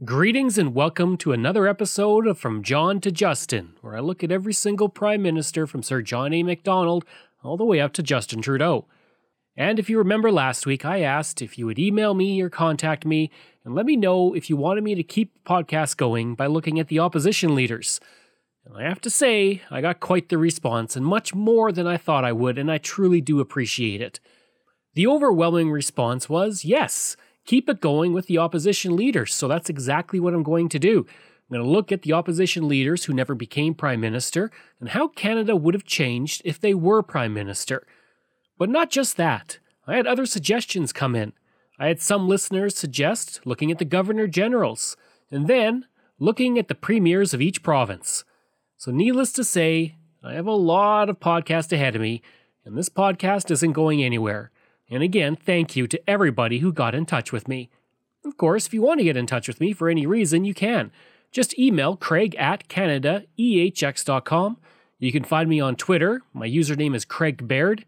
Greetings and welcome to another episode of From John to Justin, where I look at every single Prime Minister from Sir John A. Macdonald all the way up to Justin Trudeau. And if you remember last week, I asked if you would email me or contact me and let me know if you wanted me to keep the podcast going by looking at the opposition leaders. And I have to say, I got quite the response and much more than I thought I would, and I truly do appreciate it. The overwhelming response was yes. Keep it going with the opposition leaders, so that's exactly what I'm going to do. I'm going to look at the opposition leaders who never became Prime Minister and how Canada would have changed if they were Prime Minister. But not just that. I had other suggestions come in. I had some listeners suggest looking at the Governor Generals, and then looking at the premiers of each province. So needless to say, I have a lot of podcasts ahead of me, and this podcast isn't going anywhere. And again, thank you to everybody who got in touch with me. Of course, if you want to get in touch with me for any reason, you can. Just email craig@canadaehx.com. You can find me on Twitter. My username is Craig Baird,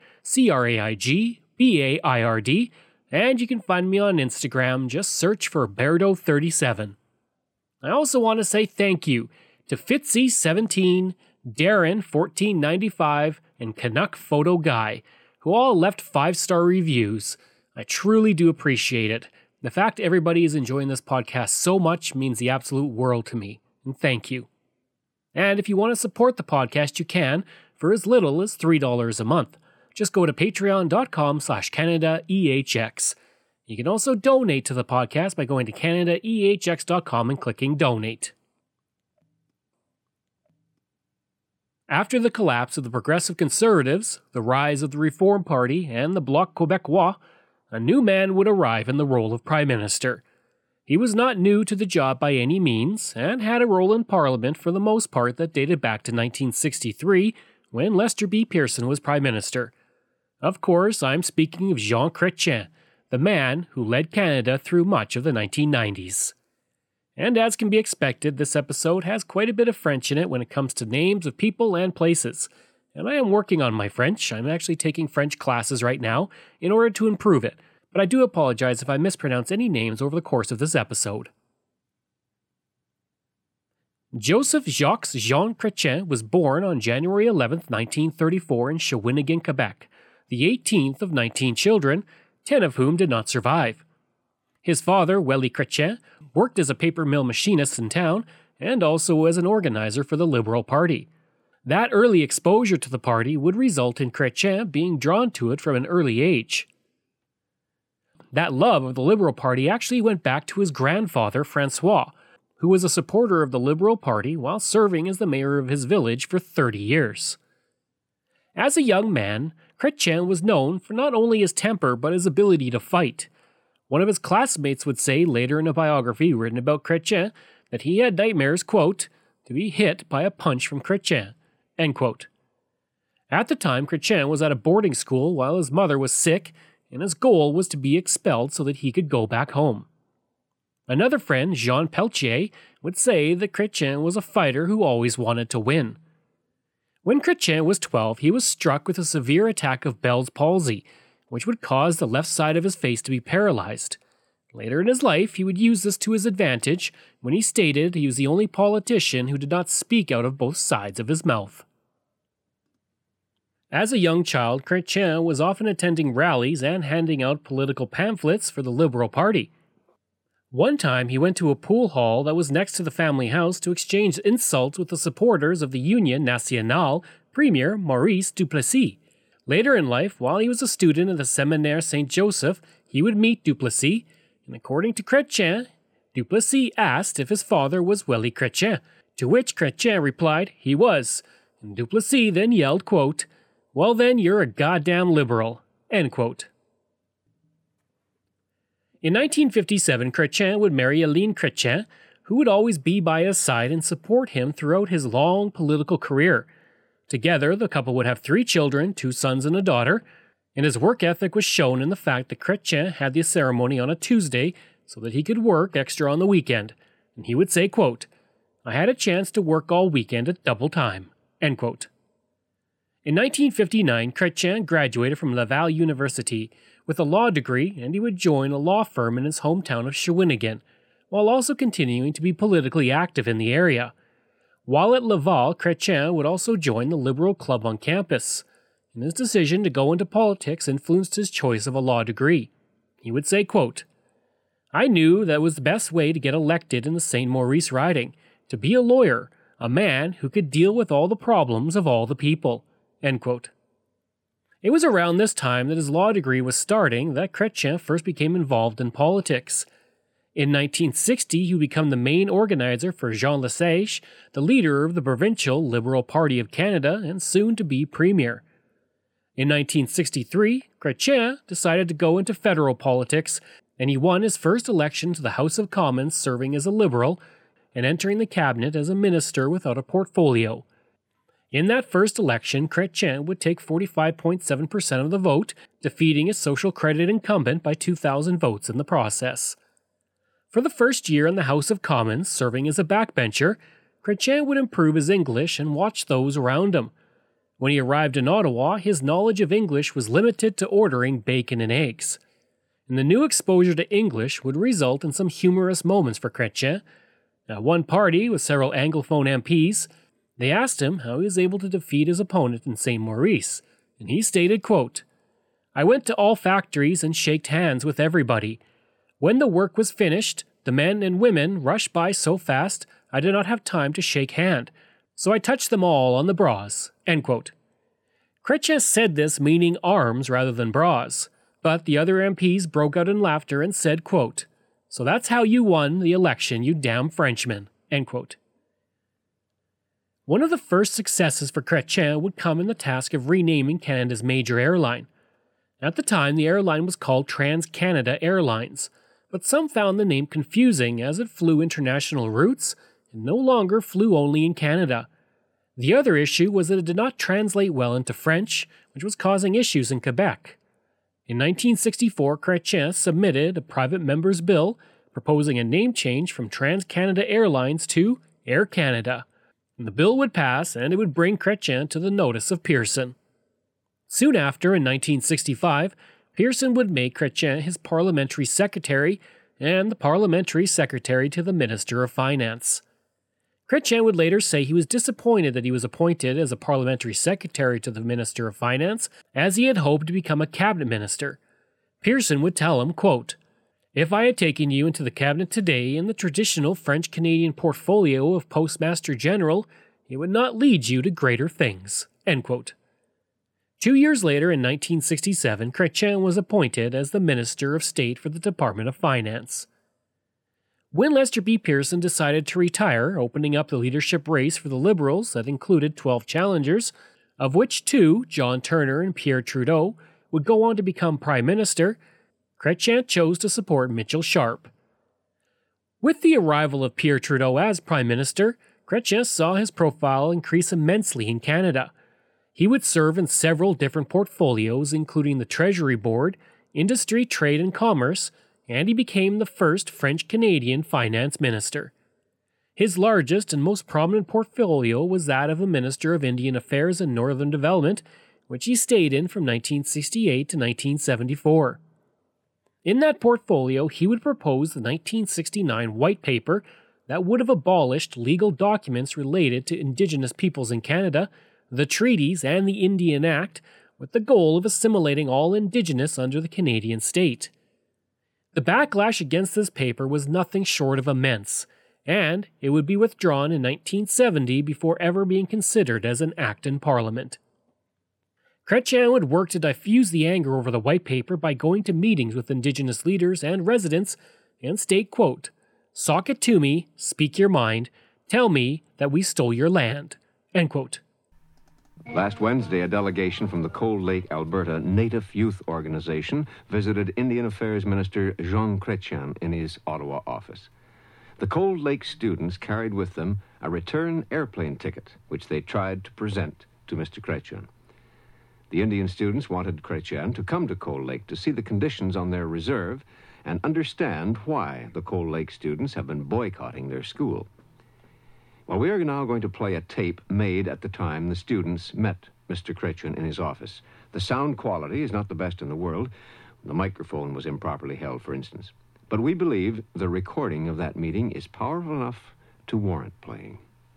CraigBaird. And you can find me on Instagram. Just search for Bairdo37. I also want to say thank you to Fitzy17, Darren1495, and Canuck Photo Guy, who all left 5-star reviews. I truly do appreciate it. The fact everybody is enjoying this podcast so much means the absolute world to me, and thank you. And if you want to support the podcast, you can, for as little as $3 a month. Just go to patreon.com/CanadaEHX. You can also donate to the podcast by going to CanadaEHX.com and clicking Donate. After the collapse of the Progressive Conservatives, the rise of the Reform Party, and the Bloc Québécois, a new man would arrive in the role of Prime Minister. He was not new to the job by any means, and had a role in Parliament for the most part that dated back to 1963, when Lester B. Pearson was Prime Minister. Of course, I'm speaking of Jean Chrétien, the man who led Canada through much of the 1990s. And as can be expected, this episode has quite a bit of French in it when it comes to names of people and places. And I am working on my French. I'm actually taking French classes right now in order to improve it, but I do apologize if I mispronounce any names over the course of this episode. Joseph Jacques Jean Chrétien was born on January 11, 1934 in Shawinigan, Quebec, the 18th of 19 children, 10 of whom did not survive. His father, Willie Chrétien, worked as a paper mill machinist in town and also as an organizer for the Liberal Party. That early exposure to the party would result in Chrétien being drawn to it from an early age. That love of the Liberal Party actually went back to his grandfather, François, who was a supporter of the Liberal Party while serving as the mayor of his village for 30 years. As a young man, Chrétien was known for not only his temper but his ability to fight. One of his classmates would say later in a biography written about Chrétien that he had nightmares, quote, to be hit by a punch from Chrétien, end quote. At the time, Chrétien was at a boarding school while his mother was sick, and his goal was to be expelled so that he could go back home. Another friend, Jean Pelletier, would say that Chrétien was a fighter who always wanted to win. When Chrétien was 12, he was struck with a severe attack of Bell's palsy, which would cause the left side of his face to be paralyzed. Later in his life, he would use this to his advantage when he stated he was the only politician who did not speak out of both sides of his mouth. As a young child, Chrétien was often attending rallies and handing out political pamphlets for the Liberal Party. One time, he went to a pool hall that was next to the family house to exchange insults with the supporters of the Union Nationale Premier Maurice Duplessis. Later in life, while he was a student at the Séminaire Saint-Joseph, he would meet Duplessis, and according to Chrétien, Duplessis asked if his father was Willie Chrétien, to which Chrétien replied he was, and Duplessis then yelled, quote, "Well then, you're a goddamn liberal," end quote. In 1957, Chrétien would marry Aline Chrétien, who would always be by his side and support him throughout his long political career. Together, the couple would have 3 children, 2 sons and a daughter, and his work ethic was shown in the fact that Chrétien had the ceremony on a Tuesday so that he could work extra on the weekend, and he would say, quote, "I had a chance to work all weekend at double time," end quote. In 1959, Chrétien graduated from Laval University with a law degree, and he would join a law firm in his hometown of Shawinigan, while also continuing to be politically active in the area. While at Laval, Chrétien would also join the Liberal Club on campus, and his decision to go into politics influenced his choice of a law degree. He would say, quote, "I knew that was the best way to get elected in the St. Maurice riding, to be a lawyer, a man who could deal with all the problems of all the people." End quote. It was around this time that his law degree was starting that Chrétien first became involved in politics. In 1960, he would become the main organizer for Jean Lesage, the leader of the provincial Liberal Party of Canada and soon to be premier. In 1963, Chrétien decided to go into federal politics, and he won his first election to the House of Commons serving as a Liberal and entering the cabinet as a minister without a portfolio. In that first election, Chrétien would take 45.7% of the vote, defeating his Social Credit incumbent by 2,000 votes in the process. For the first year in the House of Commons, serving as a backbencher, Chrétien would improve his English and watch those around him. When he arrived in Ottawa, his knowledge of English was limited to ordering bacon and eggs. And the new exposure to English would result in some humorous moments for Chrétien. At one party with several Anglophone MPs, they asked him how he was able to defeat his opponent in St. Maurice, and he stated, quote, "I went to all factories and shaked hands with everybody. When the work was finished, the men and women rushed by so fast I did not have time to shake hand, so I touched them all on the bras." End quote. Chrétien said this meaning arms rather than bras, but the other MPs broke out in laughter and said, quote, "So that's how you won the election, you damn Frenchman." End quote. One of the first successes for Chrétien would come in the task of renaming Canada's major airline. At the time, the airline was called TransCanada Airlines, but some found the name confusing as it flew international routes and no longer flew only in Canada. The other issue was that it did not translate well into French, which was causing issues in Quebec. In 1964, Chrétien submitted a private member's bill proposing a name change from TransCanada Airlines to Air Canada. And the bill would pass, and it would bring Chrétien to the notice of Pearson. Soon after, in 1965, Pearson would make Chrétien his parliamentary secretary and the parliamentary secretary to the Minister of Finance. Chrétien would later say he was disappointed that he was appointed as a parliamentary secretary to the Minister of Finance, as he had hoped to become a cabinet minister. Pearson would tell him, quote, "If I had taken you into the cabinet today in the traditional French-Canadian portfolio of Postmaster General, it would not lead you to greater things." End quote. 2 years later, in 1967, Chrétien was appointed as the Minister of State for the Department of Finance. When Lester B. Pearson decided to retire, opening up the leadership race for the Liberals that included 12 challengers, of which 2, John Turner and Pierre Trudeau, would go on to become Prime Minister, Chrétien chose to support Mitchell Sharp. With the arrival of Pierre Trudeau as Prime Minister, Chrétien saw his profile increase immensely in Canada. He would serve in several different portfolios, including the Treasury Board, Industry, Trade and Commerce, and he became the first French-Canadian finance minister. His largest and most prominent portfolio was that of the Minister of Indian Affairs and Northern Development, which he stayed in from 1968 to 1974. In that portfolio, he would propose the 1969 White Paper that would have abolished legal documents related to Indigenous peoples in Canada, the treaties, and the Indian Act, with the goal of assimilating all Indigenous under the Canadian state. The backlash against this paper was nothing short of immense, and it would be withdrawn in 1970 before ever being considered as an act in Parliament. Chrétien would work to diffuse the anger over the White Paper by going to meetings with Indigenous leaders and residents and state, quote, "Sock it to me, speak your mind, tell me that we stole your land." End quote. Last Wednesday, a delegation from the Cold Lake, Alberta Native Youth Organization visited Indian Affairs Minister Jean Chrétien in his Ottawa office. The Cold Lake students carried with them a return airplane ticket, which they tried to present to Mr. Chrétien. The Indian students wanted Chrétien to come to Cold Lake to see the conditions on their reserve and understand why the Cold Lake students have been boycotting their school. Well, we are now going to play a tape made at the time the students met Mr. Chrétien in his office. The sound quality is not the best in the world. The microphone was improperly held, for instance. But we believe the recording of that meeting is powerful enough to warrant playing.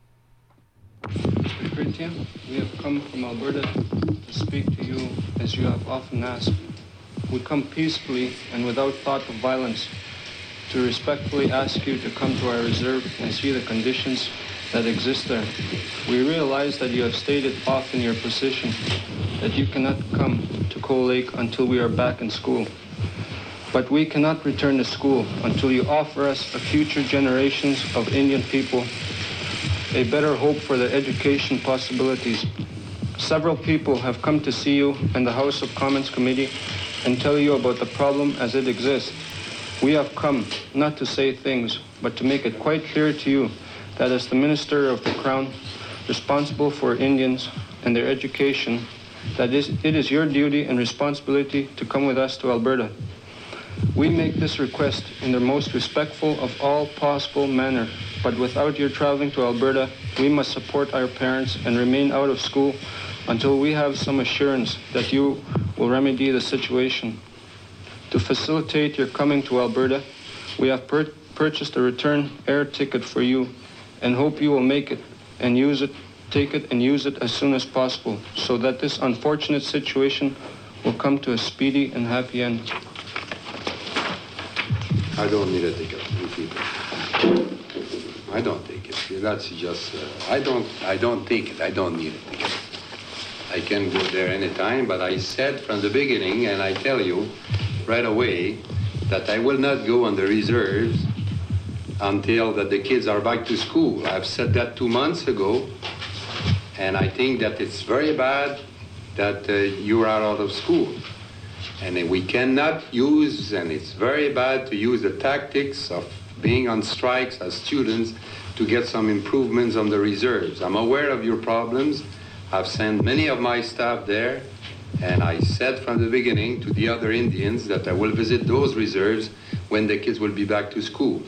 Mr. Chrétien, we have come from Alberta to speak to you as you have often asked. We come peacefully and without thought of violence to respectfully ask you to come to our reserve and see the conditions that exist there. We realize that you have stated often your position that you cannot come to Cold Lake until we are back in school. But we cannot return to school until you offer us a future generations of Indian people a better hope for their education possibilities. Several people have come to see you in the House of Commons Committee and tell you about the problem as it exists. We have come not to say things, but to make it quite clear to you that as the Minister of the Crown responsible for Indians and their education, that it is your duty and responsibility to come with us to Alberta. We make this request in the most respectful of all possible manner, but without your traveling to Alberta, we must support our parents and remain out of school until we have some assurance that you will remedy the situation. To facilitate your coming to Alberta, we have purchased a return air ticket for you and hope you will make it and use it, take it and use it as soon as possible so that this unfortunate situation will come to a speedy and happy end. I don't need a ticket. I don't take it. That's just, I don't take it. I don't need a ticket. I can go there anytime, but I said from the beginning, and I tell you right away, that I will not go on the reserves until that the kids are back to school. I've said that 2 months ago, and I think that it's very bad that you are out of school. And we cannot use, and it's very bad to use the tactics of being on strikes as students to get some improvements on the reserves. I'm aware of your problems. I've sent many of my staff there, and I said from the beginning to the other Indians that I will visit those reserves when the kids will be back to school.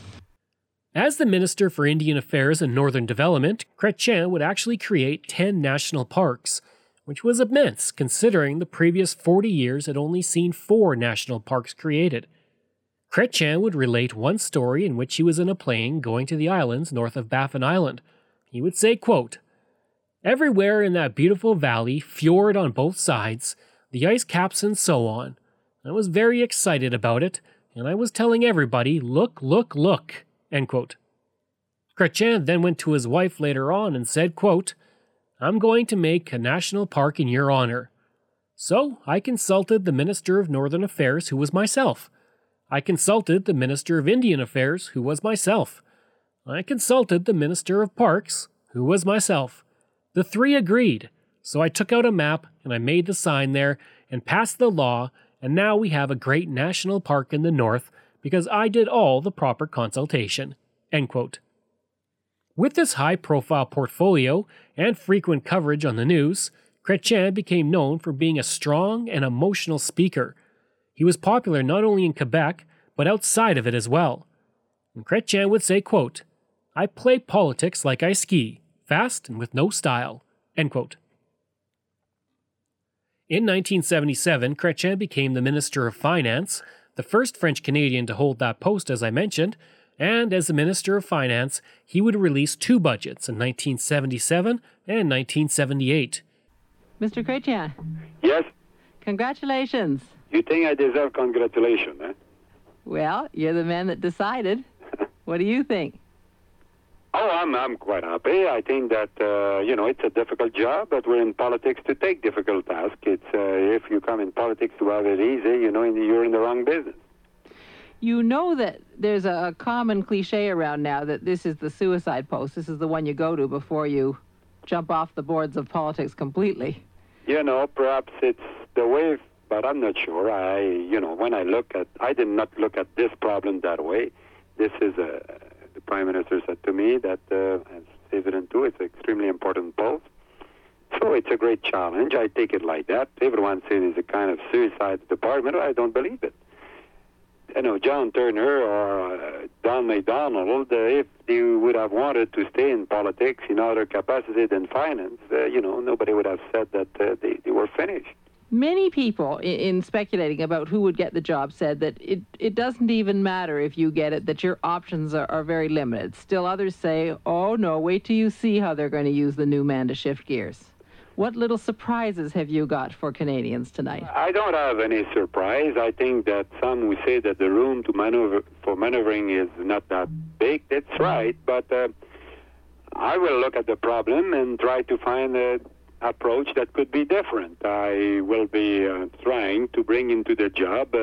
As the Minister for Indian Affairs and Northern Development, Chrétien would actually create 10 national parks, which was immense considering the previous 40 years had only seen 4 national parks created. Chrétien would relate one story in which he was in a plane going to the islands north of Baffin Island. He would say, quote, "Everywhere in that beautiful valley, fjord on both sides, the ice caps and so on. I was very excited about it, and I was telling everybody, look, look, look," end quote. Chrétien then went to his wife later on and said, quote, "I'm going to make a national park in your honor." So I consulted the Minister of Northern Affairs, who was myself. I consulted the Minister of Indian Affairs, who was myself. I consulted the Minister of Parks, who was myself. The 3 agreed, so I took out a map and I made the sign there and passed the law, and now we have a great national park in the north because I did all the proper consultation." End quote. With this high-profile portfolio and frequent coverage on the news, Chrétien became known for being a strong and emotional speaker. He was popular not only in Quebec, but outside of it as well. And Chrétien would say, quote, "I play politics like I ski, fast and with no style," end quote. In 1977, Chrétien became the Minister of Finance, the first French-Canadian to hold that post, as I mentioned, and as the Minister of Finance, he would release 2 budgets in 1977 and 1978. Mr. Chrétien. Yes? Congratulations. You think I deserve congratulations, eh? Well, you're the man that decided. What do you think? Oh, I'm quite happy. I think that, it's a difficult job, but we're in politics to take difficult tasks. It's if you come in politics to have it easy, you're in the wrong business. You know that there's a common cliche around now that this is the suicide post. This is the one you go to before you jump off the boards of politics completely. Perhaps it's the way, but I'm not sure. When I did not look at this problem that way. This is, the Prime Minister said to me that, as evident too, it's an extremely important post. So it's a great challenge. I take it like that. Everyone says it's a kind of suicide department. I don't believe it. John Turner or Don MacDonald, if they would have wanted to stay in politics in other capacity than finance, nobody would have said that they were finished. Many people, in speculating about who would get the job, said that it doesn't even matter if you get it, that your options are very limited. Still others say, oh no, wait till you see how they're going to use the new man to shift gears. What little surprises have you got for Canadians tonight? I don't have any surprise. I think that some will say that the room for maneuvering is not that big. That's right, but I will look at the problem and try to find a approach that could be different. I will be trying to bring into the job,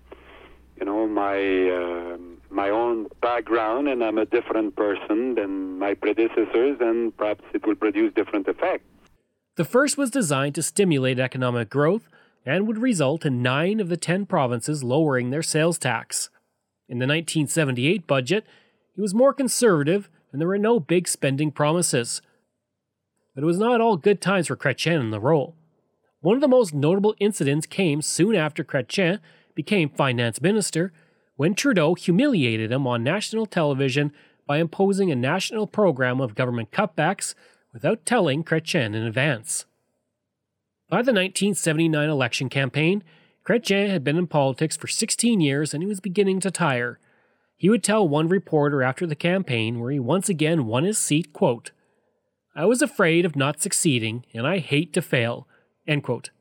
my own background, and I'm a different person than my predecessors, and perhaps it will produce different effects. The first was designed to stimulate economic growth and would result in 9 of the 10 provinces lowering their sales tax. In the 1978 budget, it was more conservative and there were no big spending promises. But it was not all good times for Chrétien in the role. One of the most notable incidents came soon after Chrétien became finance minister, when Trudeau humiliated him on national television by imposing a national program of government cutbacks without telling Chrétien in advance. By the 1979 election campaign, Chrétien had been in politics for 16 years and he was beginning to tire. He would tell one reporter after the campaign, where he once again won his seat, quote, "I was afraid of not succeeding, and I hate to fail," end quote.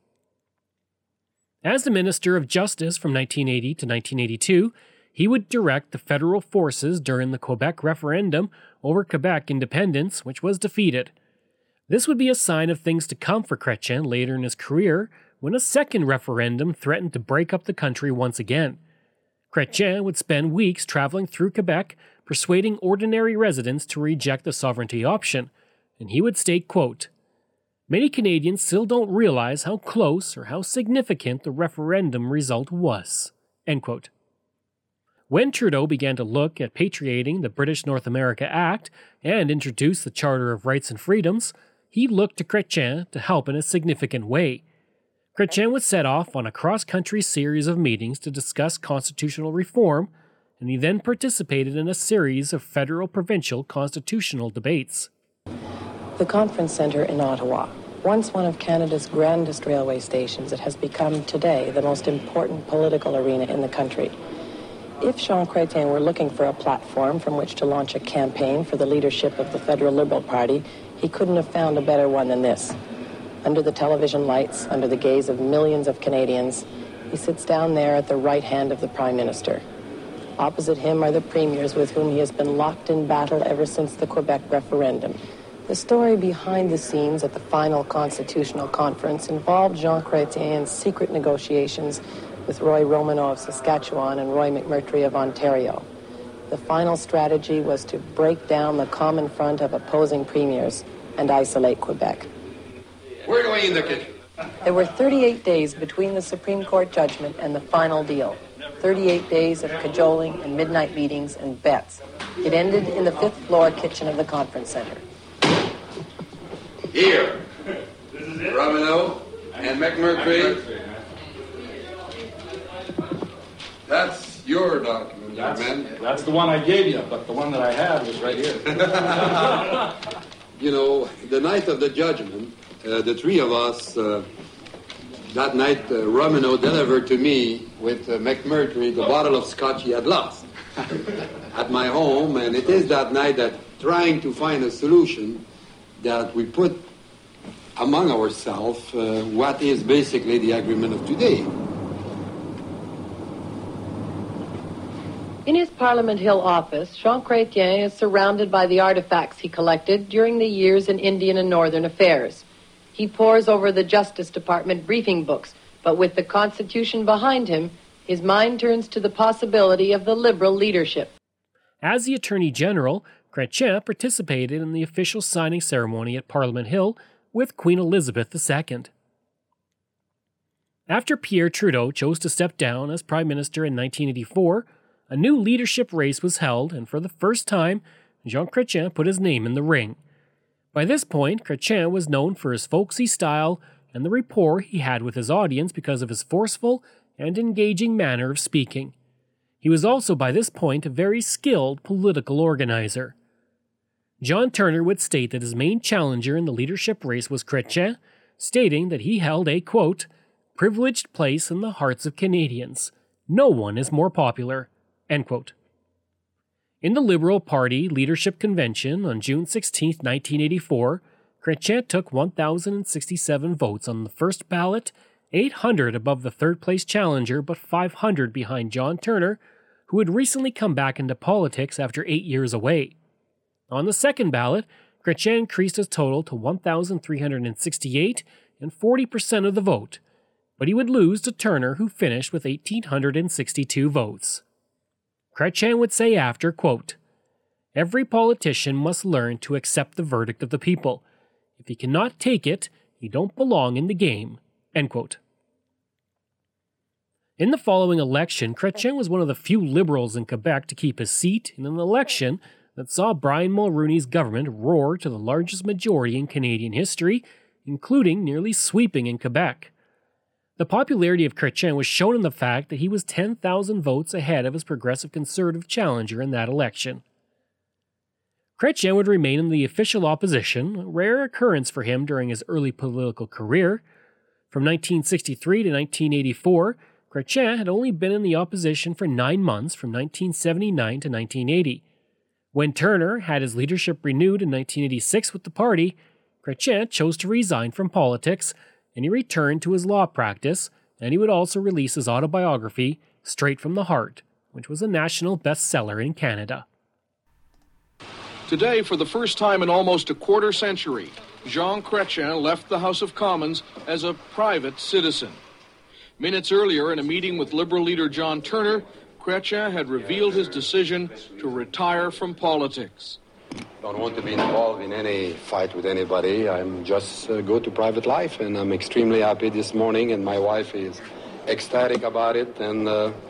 As the Minister of Justice from 1980 to 1982, he would direct the federal forces during the Quebec referendum over Quebec independence, which was defeated. This would be a sign of things to come for Chrétien later in his career, when a second referendum threatened to break up the country once again. Chrétien would spend weeks traveling through Quebec, persuading ordinary residents to reject the sovereignty option, and he would state, quote, "Many Canadians still don't realize how close or how significant the referendum result was," end quote. When Trudeau began to look at patriating the British North America Act and introduce the Charter of Rights and Freedoms, he looked to Chrétien to help in a significant way. Chrétien was set off on a cross-country series of meetings to discuss constitutional reform, and he then participated in a series of federal-provincial constitutional debates. The Conference Centre in Ottawa, once one of Canada's grandest railway stations, it has become today the most important political arena in the country. If Jean Chrétien were looking for a platform from which to launch a campaign for the leadership of the Federal Liberal Party, he couldn't have found a better one than this. Under the television lights, under the gaze of millions of Canadians, he sits down there at the right hand of the Prime Minister. Opposite him are the premiers with whom he has been locked in battle ever since the Quebec referendum. The story behind the scenes at the final Constitutional Conference involved Jean Chrétien's secret negotiations with Roy Romanow of Saskatchewan and Roy McMurtry of Ontario. The final strategy was to break down the common front of opposing premiers and isolate Quebec. We're going in the kitchen. There were 38 days between the Supreme Court judgment and the final deal. 38 days of cajoling and midnight meetings and bets. It ended in the 5th floor kitchen of the Conference Centre. Here, Romanow and McMurtry. That's your document, young man. That's the one I gave you, but the one that I had was right here. You know, the night of the judgment, the three of us, that night, Romanow delivered to me with McMurtry the bottle of scotch he had lost at my home, and it is that night that, trying to find a solution, that we put among ourselves what is basically the agreement of today. In his Parliament Hill office, Jean Chrétien is surrounded by the artifacts he collected during the years in Indian and Northern affairs. He pores over the Justice Department briefing books, but with the Constitution behind him, his mind turns to the possibility of the Liberal leadership. As the Attorney General, Chrétien participated in the official signing ceremony at Parliament Hill with Queen Elizabeth II. After Pierre Trudeau chose to step down as Prime Minister in 1984, a new leadership race was held, and for the first time, Jean Chrétien put his name in the ring. By this point, Chrétien was known for his folksy style and the rapport he had with his audience because of his forceful and engaging manner of speaking. He was also by this point a very skilled political organizer. John Turner would state that his main challenger in the leadership race was Chrétien, stating that he held a, quote, privileged place in the hearts of Canadians. No one is more popular." End quote. In the Liberal Party Leadership Convention on June 16, 1984, Chrétien took 1,067 votes on the first ballot, 800 above the third-place challenger, but 500 behind John Turner, who had recently come back into politics after 8 years away. On the second ballot, Chrétien increased his total to 1,368 and 40% of the vote, but he would lose to Turner, who finished with 1,862 votes. Chrétien would say after, quote, "Every politician must learn to accept the verdict of the people. If he cannot take it, he don't belong in the game." End quote. In the following election, Chrétien was one of the few Liberals in Quebec to keep his seat in an election that saw Brian Mulroney's government roar to the largest majority in Canadian history, including nearly sweeping in Quebec. The popularity of Chrétien was shown in the fact that he was 10,000 votes ahead of his progressive conservative challenger in that election. Chrétien would remain in the official opposition, a rare occurrence for him during his early political career. From 1963 to 1984, Chrétien had only been in the opposition for 9 months from 1979 to 1980. When Turner had his leadership renewed in 1986 with the party, Chrétien chose to resign from politics, and he returned to his law practice, and he would also release his autobiography, Straight from the Heart, which was a national bestseller in Canada. Today, for the first time in almost a quarter century, Jean Chrétien left the House of Commons as a private citizen. Minutes earlier, in a meeting with Liberal leader John Turner, Chrétien had revealed his decision to retire from politics. Don't want to be involved in any fight with anybody. I'm just go to private life, and I'm extremely happy this morning, and my wife is ecstatic about it, and,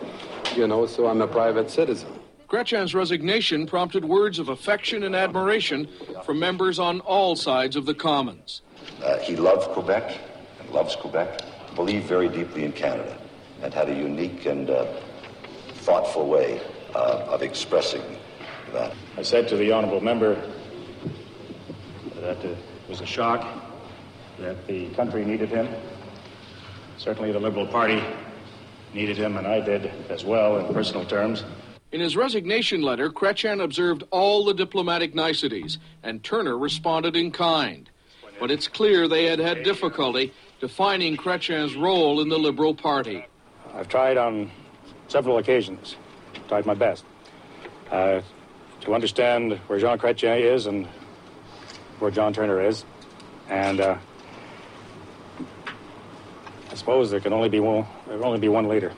so I'm a private citizen. Chrétien's resignation prompted words of affection and admiration from members on all sides of the Commons. He loved Quebec and loves Quebec, believed very deeply in Canada, and had a unique and thoughtful way of expressing that. I said to the honourable member that it was a shock, that the country needed him. Certainly the Liberal Party needed him, and I did as well in personal terms. In his resignation letter, Chrétien observed all the diplomatic niceties, and Turner responded in kind. But it's clear they had had difficulty defining Chrétien's role in the Liberal Party. I've tried on several occasions, tried my best, to understand where Jean Chrétien is and where John Turner is. And I suppose there can only be one leader.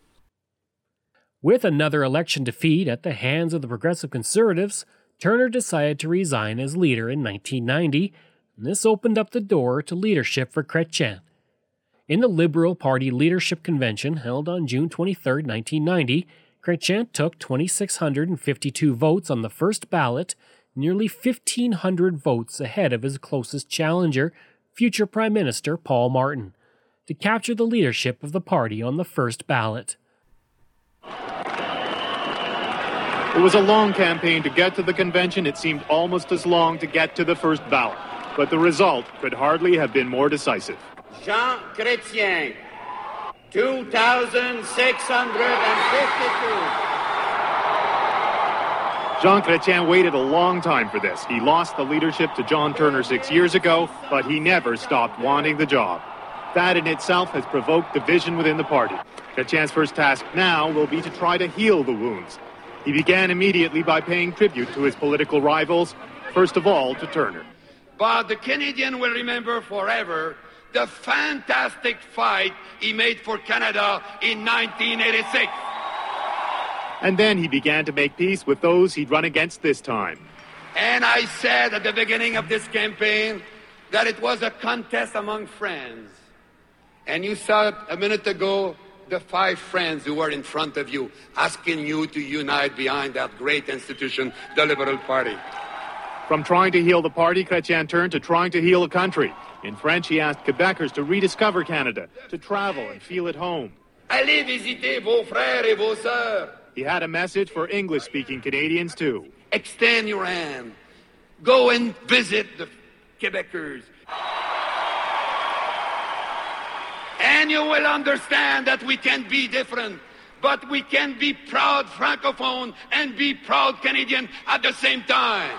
With another election defeat at the hands of the Progressive Conservatives, Turner decided to resign as leader in 1990, and this opened up the door to leadership for Chrétien. In the Liberal Party Leadership Convention held on June 23, 1990, Chrétien took 2,652 votes on the first ballot, nearly 1,500 votes ahead of his closest challenger, future Prime Minister Paul Martin, to capture the leadership of the party on the first ballot. It was a long campaign to get to the convention. It seemed almost as long to get to the first ballot. But the result could hardly have been more decisive. Jean Chrétien, 2,652. Jean Chrétien waited a long time for this. He lost the leadership to John Turner 6 years ago, but he never stopped wanting the job. That in itself has provoked division within the party. Chrétien's first task now will be to try to heal the wounds. He began immediately by paying tribute to his political rivals, first of all to Turner. But the Canadian will remember forever the fantastic fight he made for Canada in 1986. And then he began to make peace with those he'd run against this time. And I said at the beginning of this campaign that it was a contest among friends. And you saw it a minute ago, the 5 friends who were in front of you, asking you to unite behind that great institution, the Liberal Party. From trying to heal the party, Chrétien turned to trying to heal a country. In French, he asked Quebecers to rediscover Canada, to travel and feel at home. Allez visiter vos frères et vos sœurs. He had a message for English-speaking Canadians, too. Extend your hand. Go and visit the Quebecers. and you will understand that we can be different, but we can be proud Francophone and be proud Canadian at the same time.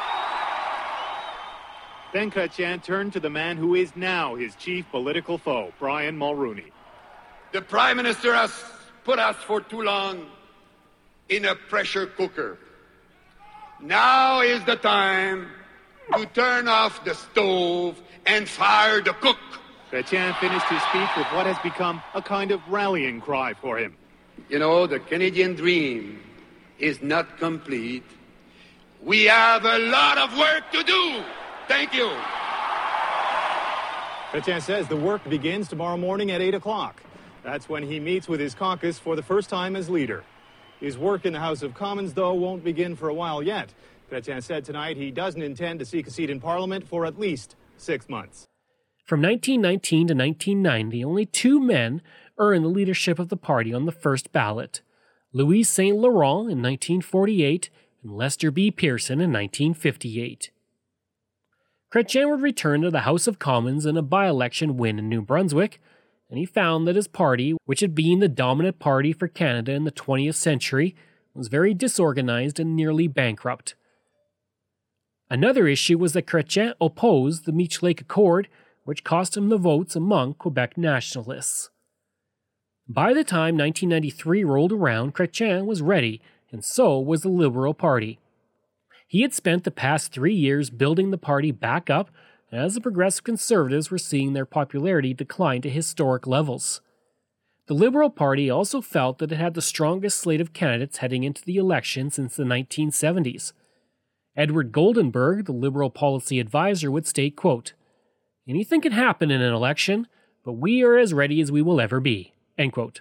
Then Chrétien turned to the man who is now his chief political foe, Brian Mulroney. The Prime Minister has put us for too long in a pressure cooker. Now is the time to turn off the stove and fire the cook. Chrétien finished his speech with what has become a kind of rallying cry for him. You know, the Canadian dream is not complete. We have a lot of work to do. Thank you. Chrétien says the work begins tomorrow morning at 8 o'clock. That's when he meets with his caucus for the first time as leader. His work in the House of Commons, though, won't begin for a while yet. Chrétien said tonight he doesn't intend to seek a seat in Parliament for at least 6 months. From 1919 to 1990, only 2 men earned the leadership of the party on the first ballot: Louis Saint Laurent in 1948 and Lester B. Pearson in 1958. Chrétien would return to the House of Commons in a by-election win in New Brunswick, and he found that his party, which had been the dominant party for Canada in the 20th century, was very disorganized and nearly bankrupt. Another issue was that Chrétien opposed the Meech Lake Accord, which cost him the votes among Quebec nationalists. By the time 1993 rolled around, Chrétien was ready, and so was the Liberal Party. He had spent the past 3 years building the party back up as the Progressive Conservatives were seeing their popularity decline to historic levels. The Liberal Party also felt that it had the strongest slate of candidates heading into the election since the 1970s. Edward Goldenberg, the Liberal policy advisor, would state, quote, "Anything can happen in an election, but we are as ready as we will ever be," end quote.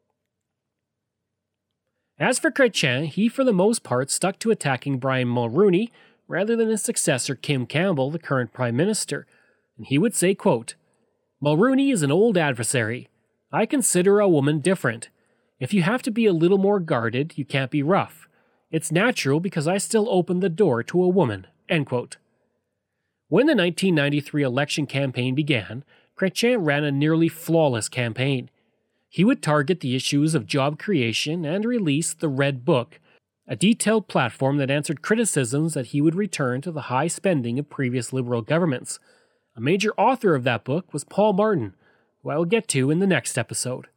As for Chrétien, he for the most part stuck to attacking Brian Mulroney rather than his successor Kim Campbell, the current Prime Minister, and he would say, quote, "Mulroney is an old adversary. I consider a woman different. If you have to be a little more guarded, you can't be rough. It's natural because I still open the door to a woman," end quote. When the 1993 election campaign began, Chrétien ran a nearly flawless campaign. He would target the issues of job creation and release the Red Book, a detailed platform that answered criticisms that he would return to the high spending of previous Liberal governments. A major author of that book was Paul Martin, who I will get to in the next episode.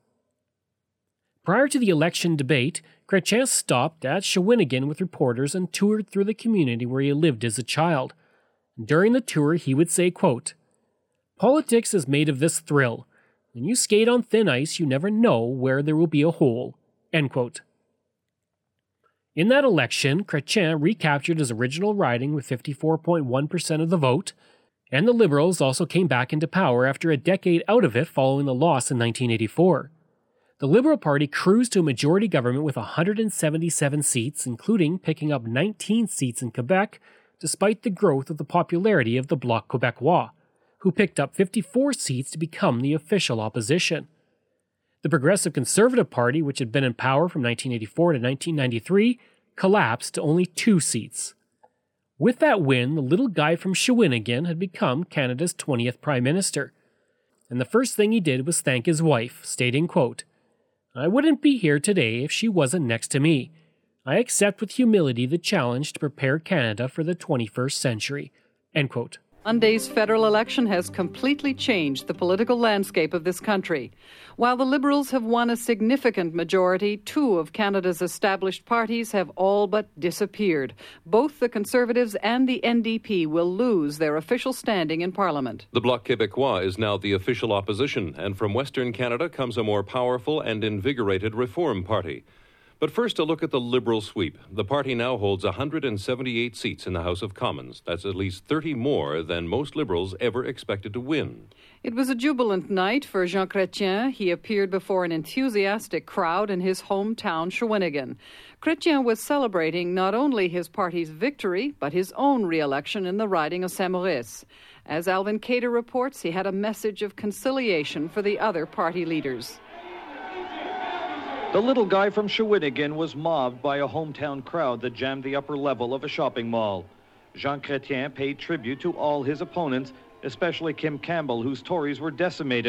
Prior to the election debate, Chrétien stopped at Shawinigan with reporters and toured through the community where he lived as a child. During the tour, he would say, quote, "Politics is made of this thrill. When you skate on thin ice, you never know where there will be a hole," end quote. In that election, Chrétien recaptured his original riding with 54.1% of the vote, and the Liberals also came back into power after a decade out of it following the loss in 1984. The Liberal Party cruised to a majority government with 177 seats, including picking up 19 seats in Quebec, despite the growth of the popularity of the Bloc Québécois, who picked up 54 seats to become the official opposition. The Progressive Conservative Party, which had been in power from 1984 to 1993, collapsed to only 2 seats. With that win, the little guy from Shawinigan had become Canada's 20th Prime Minister. And the first thing he did was thank his wife, stating, quote, "I wouldn't be here today if she wasn't next to me. I accept with humility the challenge to prepare Canada for the 21st century," end quote. Monday's federal election has completely changed the political landscape of this country. While the Liberals have won a significant majority, 2 of Canada's established parties have all but disappeared. Both the Conservatives and the NDP will lose their official standing in Parliament. The Bloc Québécois is now the official opposition, and from Western Canada comes a more powerful and invigorated Reform Party. But first, a look at the Liberal sweep. The party now holds 178 seats in the House of Commons. That's at least 30 more than most Liberals ever expected to win. It was a jubilant night for Jean Chrétien. He appeared before an enthusiastic crowd in his hometown, Shawinigan. Chrétien was celebrating not only his party's victory, but his own re-election in the riding of Saint-Maurice. As Alvin Cater reports, he had a message of conciliation for the other party leaders. The little guy from Shawinigan was mobbed by a hometown crowd that jammed the upper level of a shopping mall. Jean Chrétien paid tribute to all his opponents, especially Kim Campbell, whose Tories were decimated,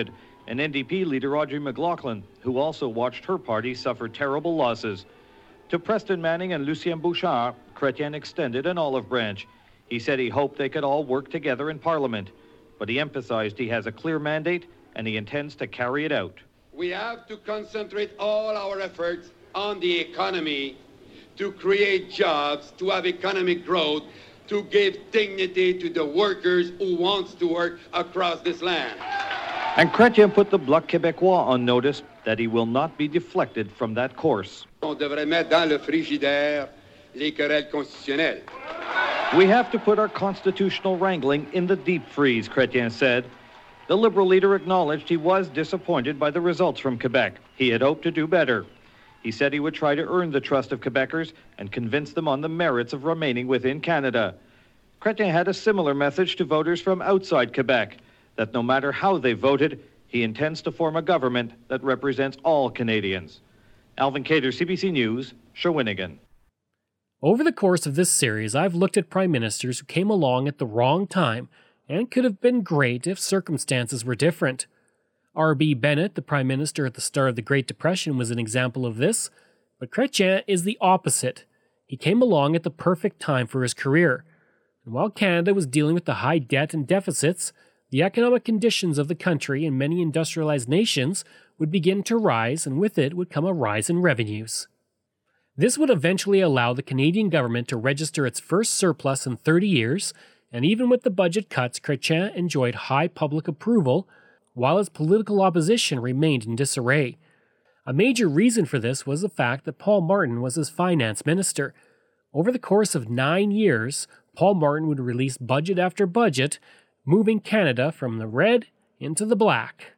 and NDP leader Audrey McLaughlin, who also watched her party suffer terrible losses. To Preston Manning and Lucien Bouchard, Chrétien extended an olive branch. He said he hoped they could all work together in Parliament, but he emphasized he has a clear mandate and he intends to carry it out. We have to concentrate all our efforts on the economy, to create jobs, to have economic growth, to give dignity to the workers who wants to work across this land. And Chrétien put the Bloc Québécois on notice that he will not be deflected from that course. On devrait mettre dans le frigidaire les querelles constitutionnelles. We have to put our constitutional wrangling in the deep freeze, Chrétien said. The Liberal leader acknowledged he was disappointed by the results from Quebec. He had hoped to do better. He said he would try to earn the trust of Quebecers and convince them on the merits of remaining within Canada. Chrétien had a similar message to voters from outside Quebec, that no matter how they voted, he intends to form a government that represents all Canadians. Alvin Cater, CBC News, Shawinigan. Over the course of this series, I've looked at prime ministers who came along at the wrong time and could have been great if circumstances were different. R.B. Bennett, the prime minister at the start of the Great Depression, was an example of this, but Chrétien is the opposite. He came along at the perfect time for his career. And while Canada was dealing with the high debt and deficits, the economic conditions of the country and many industrialized nations would begin to rise, and with it would come a rise in revenues. This would eventually allow the Canadian government to register its first surplus in 30 years, and even with the budget cuts, Chrétien enjoyed high public approval, while his political opposition remained in disarray. A major reason for this was the fact that Paul Martin was his finance minister. Over the course of 9 years, Paul Martin would release budget after budget, moving Canada from the red into the black.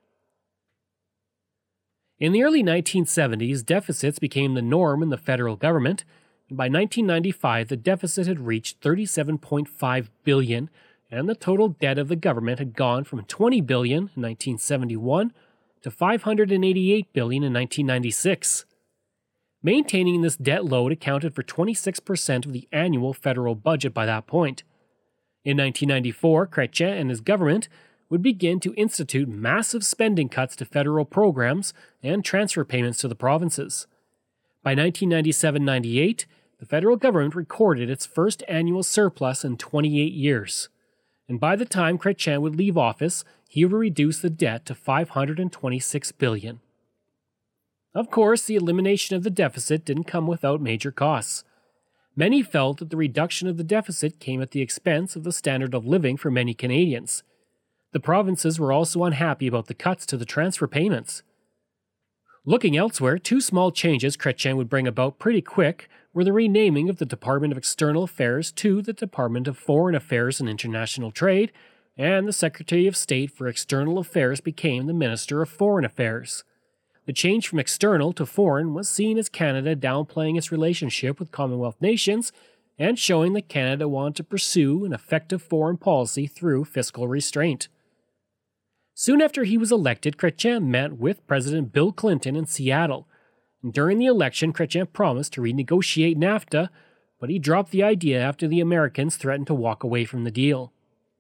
In the early 1970s, deficits became the norm in the federal government, and by 1995 the deficit had reached $37.5 billion, and the total debt of the government had gone from $20 billion in 1971 to $588 billion in 1996. Maintaining this debt load accounted for 26% of the annual federal budget by that point. In 1994, Chrétien and his government would begin to institute massive spending cuts to federal programs and transfer payments to the provinces. By 1997-98, the federal government recorded its first annual surplus in 28 years. And by the time Chrétien would leave office, he would reduce the debt to $526 billion. Of course, the elimination of the deficit didn't come without major costs. Many felt that the reduction of the deficit came at the expense of the standard of living for many Canadians. The provinces were also unhappy about the cuts to the transfer payments. Looking elsewhere, two small changes Chrétien would bring about pretty quick were the renaming of the Department of External Affairs to the Department of Foreign Affairs and International Trade, and the Secretary of State for External Affairs became the Minister of Foreign Affairs. The change from external to foreign was seen as Canada downplaying its relationship with Commonwealth nations and showing that Canada wanted to pursue an effective foreign policy through fiscal restraint. Soon after he was elected, Chrétien met with President Bill Clinton in Seattle. And during the election, Chrétien promised to renegotiate NAFTA, but he dropped the idea after the Americans threatened to walk away from the deal.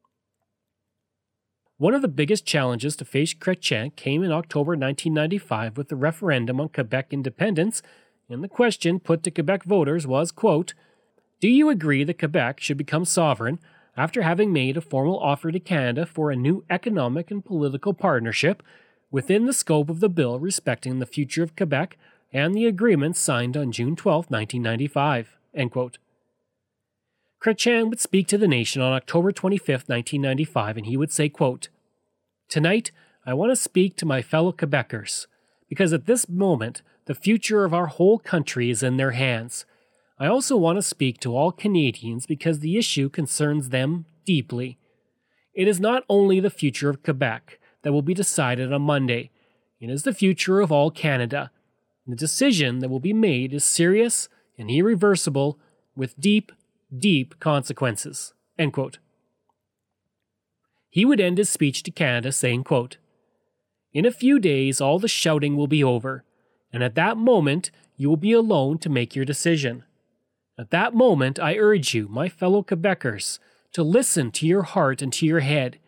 One of the biggest challenges to face Chrétien came in October 1995 with the referendum on Quebec independence, and the question put to Quebec voters was, quote, "Do you agree that Quebec should become sovereign after having made a formal offer to Canada for a new economic and political partnership within the scope of the bill respecting the future of Quebec and the agreement signed on June 12, 1995, end quote. Chrétien would speak to the nation on October 25, 1995, and he would say, quote, "Tonight, I want to speak to my fellow Quebecers, because at this moment, the future of our whole country is in their hands. I also want to speak to all Canadians because the issue concerns them deeply. It is not only the future of Quebec that will be decided on Monday. It is the future of all Canada. The decision that will be made is serious and irreversible with deep, deep consequences." End quote. He would end his speech to Canada saying, quote, "In a few days all the shouting will be over, and at that moment you will be alone to make your decision. At that moment I urge you, my fellow Quebecers, to listen to your heart and to your head,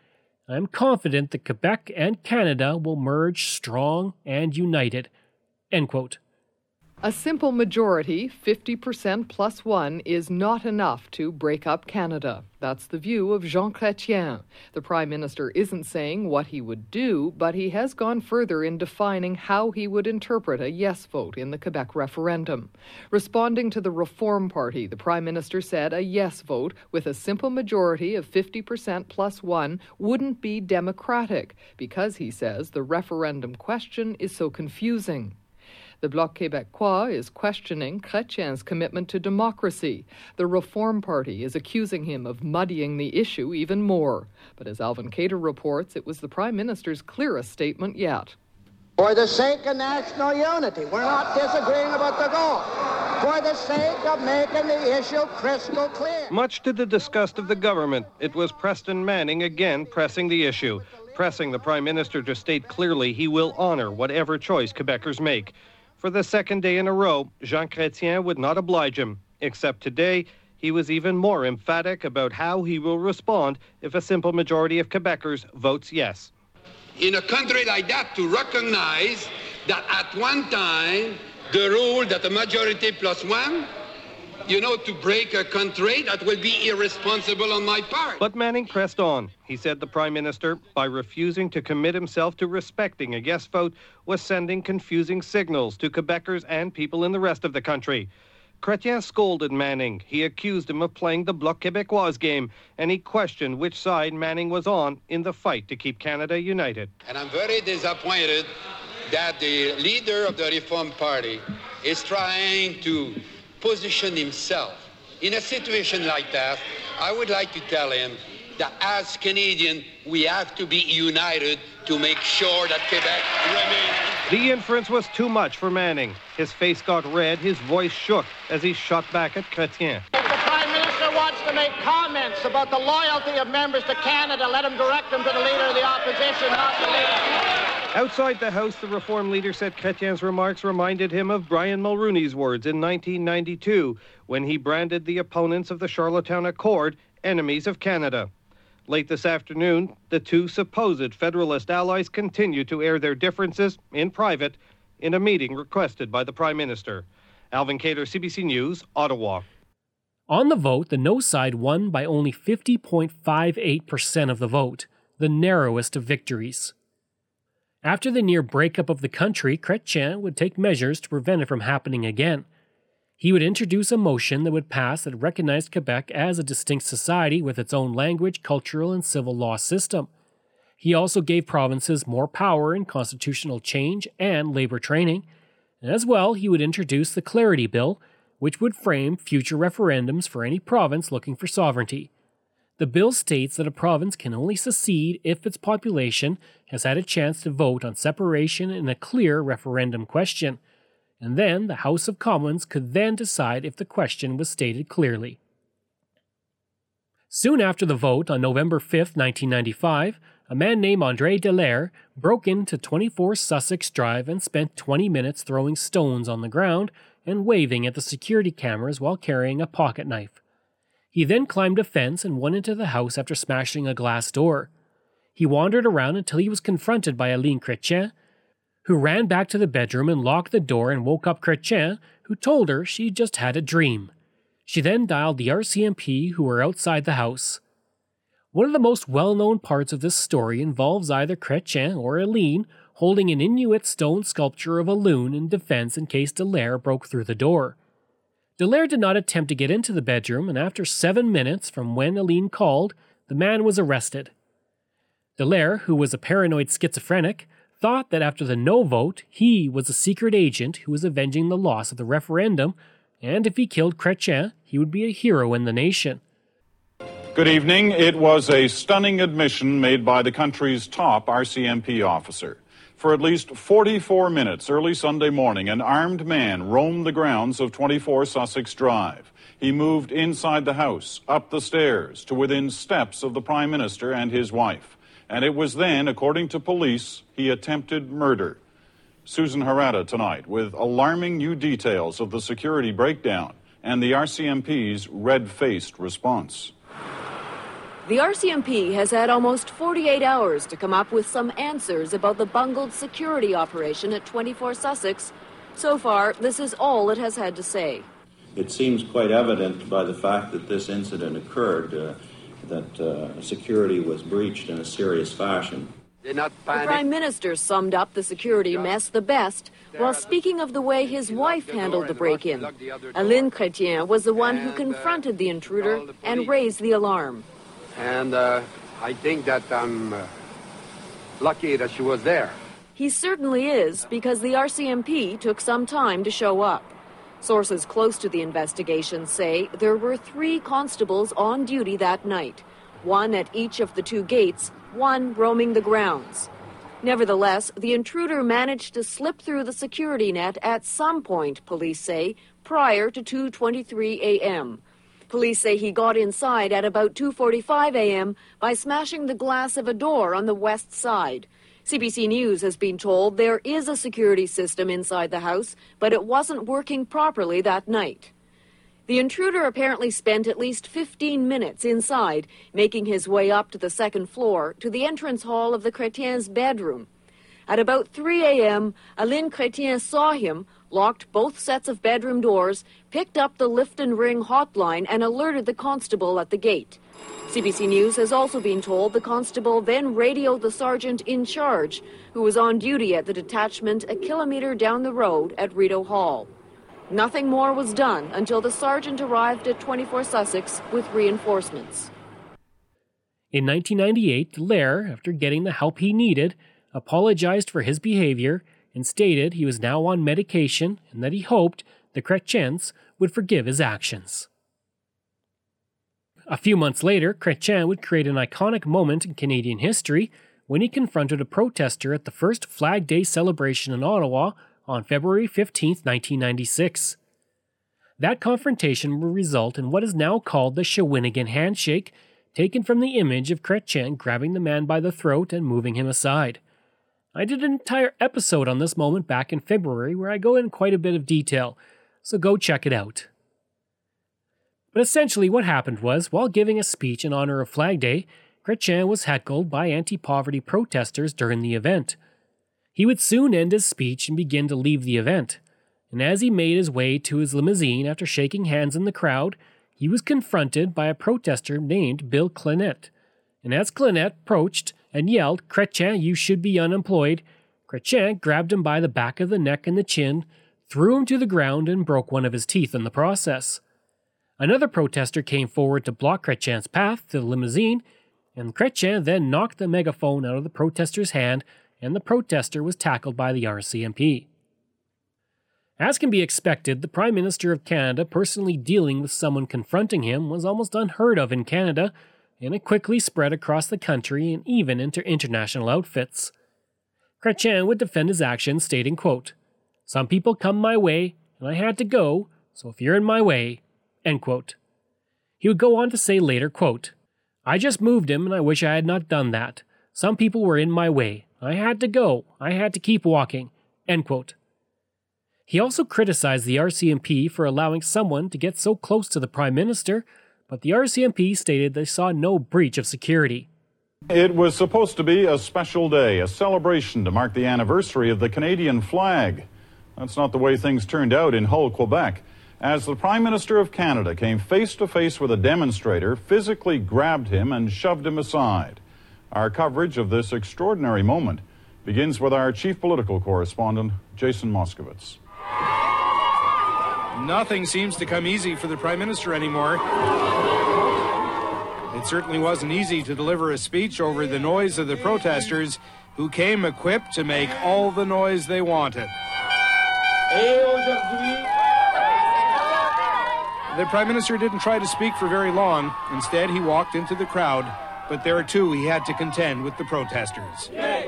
I am confident that Quebec and Canada will merge strong and united." End quote. A simple majority, 50% plus one, is not enough to break up Canada. That's the view of Jean Chrétien. The Prime Minister isn't saying what he would do, but he has gone further in defining how he would interpret a yes vote in the Quebec referendum. Responding to the Reform Party, the Prime Minister said a yes vote with a simple majority of 50% plus one wouldn't be democratic because, he says, the referendum question is so confusing. The Bloc Québécois is questioning Chrétien's commitment to democracy. The Reform Party is accusing him of muddying the issue even more. But as Alvin Cater reports, it was the Prime Minister's clearest statement yet. For the sake of national unity, we're not disagreeing about the goal. For the sake of making the issue crystal clear. Much to the disgust of the government, it was Preston Manning again pressing the issue, pressing the Prime Minister to state clearly he will honor whatever choice Quebecers make. For the second day in a row, Jean Chrétien would not oblige him, except today he was even more emphatic about how he will respond if a simple majority of Quebecers votes yes. In a country like that, to recognize that at one time, the rule that a majority plus one, to break a country, that will be irresponsible on my part. But Manning pressed on. He said the Prime Minister, by refusing to commit himself to respecting a yes vote, was sending confusing signals to Quebecers and people in the rest of the country. Chrétien scolded Manning. He accused him of playing the Bloc Québécois game, and he questioned which side Manning was on in the fight to keep Canada united. And I'm very disappointed that the leader of the Reform Party is trying to position himself. In a situation like that, I would like to tell him that as Canadians, we have to be united to make sure that Quebec remains. The inference was too much for Manning. His face got red, his voice shook as he shot back at Chrétien. If the Prime Minister wants to make comments about the loyalty of members to Canada, let him direct them to the Leader of the Opposition, not the Leader. Outside the House, the Reform leader said Chrétien's remarks reminded him of Brian Mulroney's words in 1992 when he branded the opponents of the Charlottetown Accord enemies of Canada. Late this afternoon, the two supposed Federalist allies continued to air their differences in private in a meeting requested by the Prime Minister. Alvin Cater, CBC News, Ottawa. On the vote, the no side won by only 50.58% of the vote, the narrowest of victories. After the near breakup of the country, Chrétien would take measures to prevent it from happening again. He would introduce a motion that would pass that recognized Quebec as a distinct society with its own language, cultural, and civil law system. He also gave provinces more power in constitutional change and labor training. And as well, he would introduce the Clarity Bill, which would frame future referendums for any province looking for sovereignty. The bill states that a province can only secede if its population has had a chance to vote on separation in a clear referendum question, and then the House of Commons could then decide if the question was stated clearly. Soon after the vote on November 5, 1995, a man named André Dallaire broke into 24 Sussex Drive and spent 20 minutes throwing stones on the ground and waving at the security cameras while carrying a pocket knife. He then climbed a fence and went into the house after smashing a glass door. He wandered around until he was confronted by Aline Chrétien, who ran back to the bedroom and locked the door and woke up Chrétien, who told her she just had a dream. She then dialed the RCMP, who were outside the house. One of the most well-known parts of this story involves either Chrétien or Aline holding an Inuit stone sculpture of a loon in defense in case Dallaire broke through the door. Dallaire did not attempt to get into the bedroom, and after 7 minutes from when Aline called, the man was arrested. Dallaire, who was a paranoid schizophrenic, thought that after the no vote, he was a secret agent who was avenging the loss of the referendum, and if he killed Chrétien, he would be a hero in the nation. Good evening. It was a stunning admission made by the country's top RCMP officer. For at least 44 minutes early Sunday morning, an armed man roamed the grounds of 24 Sussex Drive. He moved inside the house, up the stairs, to within steps of the Prime Minister and his wife. And it was then, according to police, he attempted murder. Susan Harada tonight with alarming new details of the security breakdown and the RCMP's red-faced response. The RCMP has had almost 48 hours to come up with some answers about the bungled security operation at 24 Sussex. So far, this is all it has had to say. It seems quite evident by the fact that this incident occurred that security was breached in a serious fashion. The Prime Minister summed up the security mess the best while speaking of the way his wife handled the break-in. Aline Chrétien was the one who confronted the intruder and raised the alarm. And I think that I'm lucky that she was there. He certainly is, because the RCMP took some time to show up. Sources close to the investigation say there were 3 constables on duty that night, one at each of the 2 gates, one roaming the grounds. Nevertheless, the intruder managed to slip through the security net at some point, police say, prior to 2:23 a.m. Police say he got inside at about 2:45 a.m. by smashing the glass of a door on the west side. CBC News has been told there is a security system inside the house, but it wasn't working properly that night. The intruder apparently spent at least 15 minutes inside, making his way up to the second floor to the entrance hall of the Chrétien's bedroom. At about 3 a.m., Aline Chrétien saw him, locked both sets of bedroom doors, picked up the lift and ring hotline, and alerted the constable at the gate. CBC News has also been told the constable then radioed the sergeant in charge, who was on duty at the detachment a kilometre down the road at Rideau Hall. Nothing more was done until the sergeant arrived at 24 Sussex with reinforcements. In 1998, Lair, after getting the help he needed, apologized for his behavior and stated he was now on medication and that he hoped the Chrétiens would forgive his actions. A few months later, Chrétien would create an iconic moment in Canadian history when he confronted a protester at the first Flag Day celebration in Ottawa on February 15, 1996. That confrontation will result in what is now called the Shawinigan handshake, taken from the image of Chrétien grabbing the man by the throat and moving him aside. I did an entire episode on this moment back in February where I go in quite a bit of detail, so go check it out. But essentially what happened was, while giving a speech in honor of Flag Day, Chrétien was heckled by anti-poverty protesters during the event. He would soon end his speech and begin to leave the event, and as he made his way to his limousine after shaking hands in the crowd, he was confronted by a protester named Bill Clinette. And as Clinette approached and yelled, "Chrétien, you should be unemployed," Chrétien grabbed him by the back of the neck and the chin, threw him to the ground, and broke one of his teeth in the process. Another protester came forward to block Chrétien's path to the limousine, and Chrétien then knocked the megaphone out of the protester's hand, and the protester was tackled by the RCMP. As can be expected, the Prime Minister of Canada personally dealing with someone confronting him was almost unheard of in Canada, and it quickly spread across the country and even into international outfits. Chrétien would defend his actions, stating, quote, "Some people come my way, and I had to go, so if you're in my way," end quote. He would go on to say later, quote, "I just moved him and I wish I had not done that. Some people were in my way. I had to go. I had to keep walking," end quote. He also criticized the RCMP for allowing someone to get so close to the Prime Minister, but the RCMP stated they saw no breach of security. It was supposed to be a special day, a celebration to mark the anniversary of the Canadian flag. That's not the way things turned out in Hull, Quebec, as the Prime Minister of Canada came face to face with a demonstrator, physically grabbed him and shoved him aside. Our coverage of this extraordinary moment begins with our chief political correspondent, Jason Moskowitz. Nothing seems to come easy for the Prime Minister anymore. It certainly wasn't easy to deliver a speech over the noise of the protesters who came equipped to make all the noise they wanted. The Prime Minister didn't try to speak for very long. Instead, he walked into the crowd, but there too he had to contend with the protesters.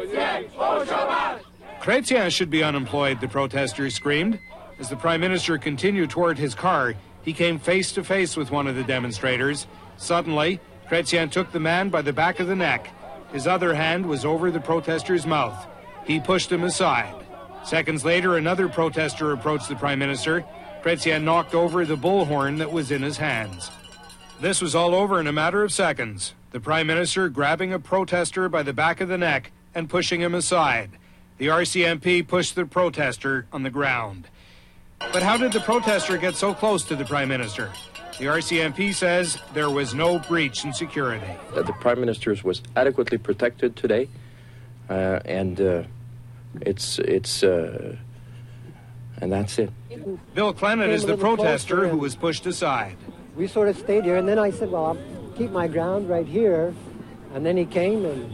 Chrétien should be unemployed, the protesters screamed. As the Prime Minister continued toward his car, he came face to face with one of the demonstrators. Suddenly, Chrétien took the man by the back of the neck. His other hand was over the protester's mouth. He pushed him aside. Seconds later, another protester approached the Prime Minister. Chrétien knocked over the bullhorn that was in his hands. This was all over in a matter of seconds. The Prime Minister grabbing a protester by the back of the neck and pushing him aside. The RCMP pushed the protester on the ground. But how did the protester get so close to the Prime Minister? The RCMP says there was no breach in security. The Prime Minister was adequately protected today, and that's it. Bill Clennon is the protester who was pushed aside. We sort of stayed here, and then I said, well, I'll keep my ground right here. And then he came and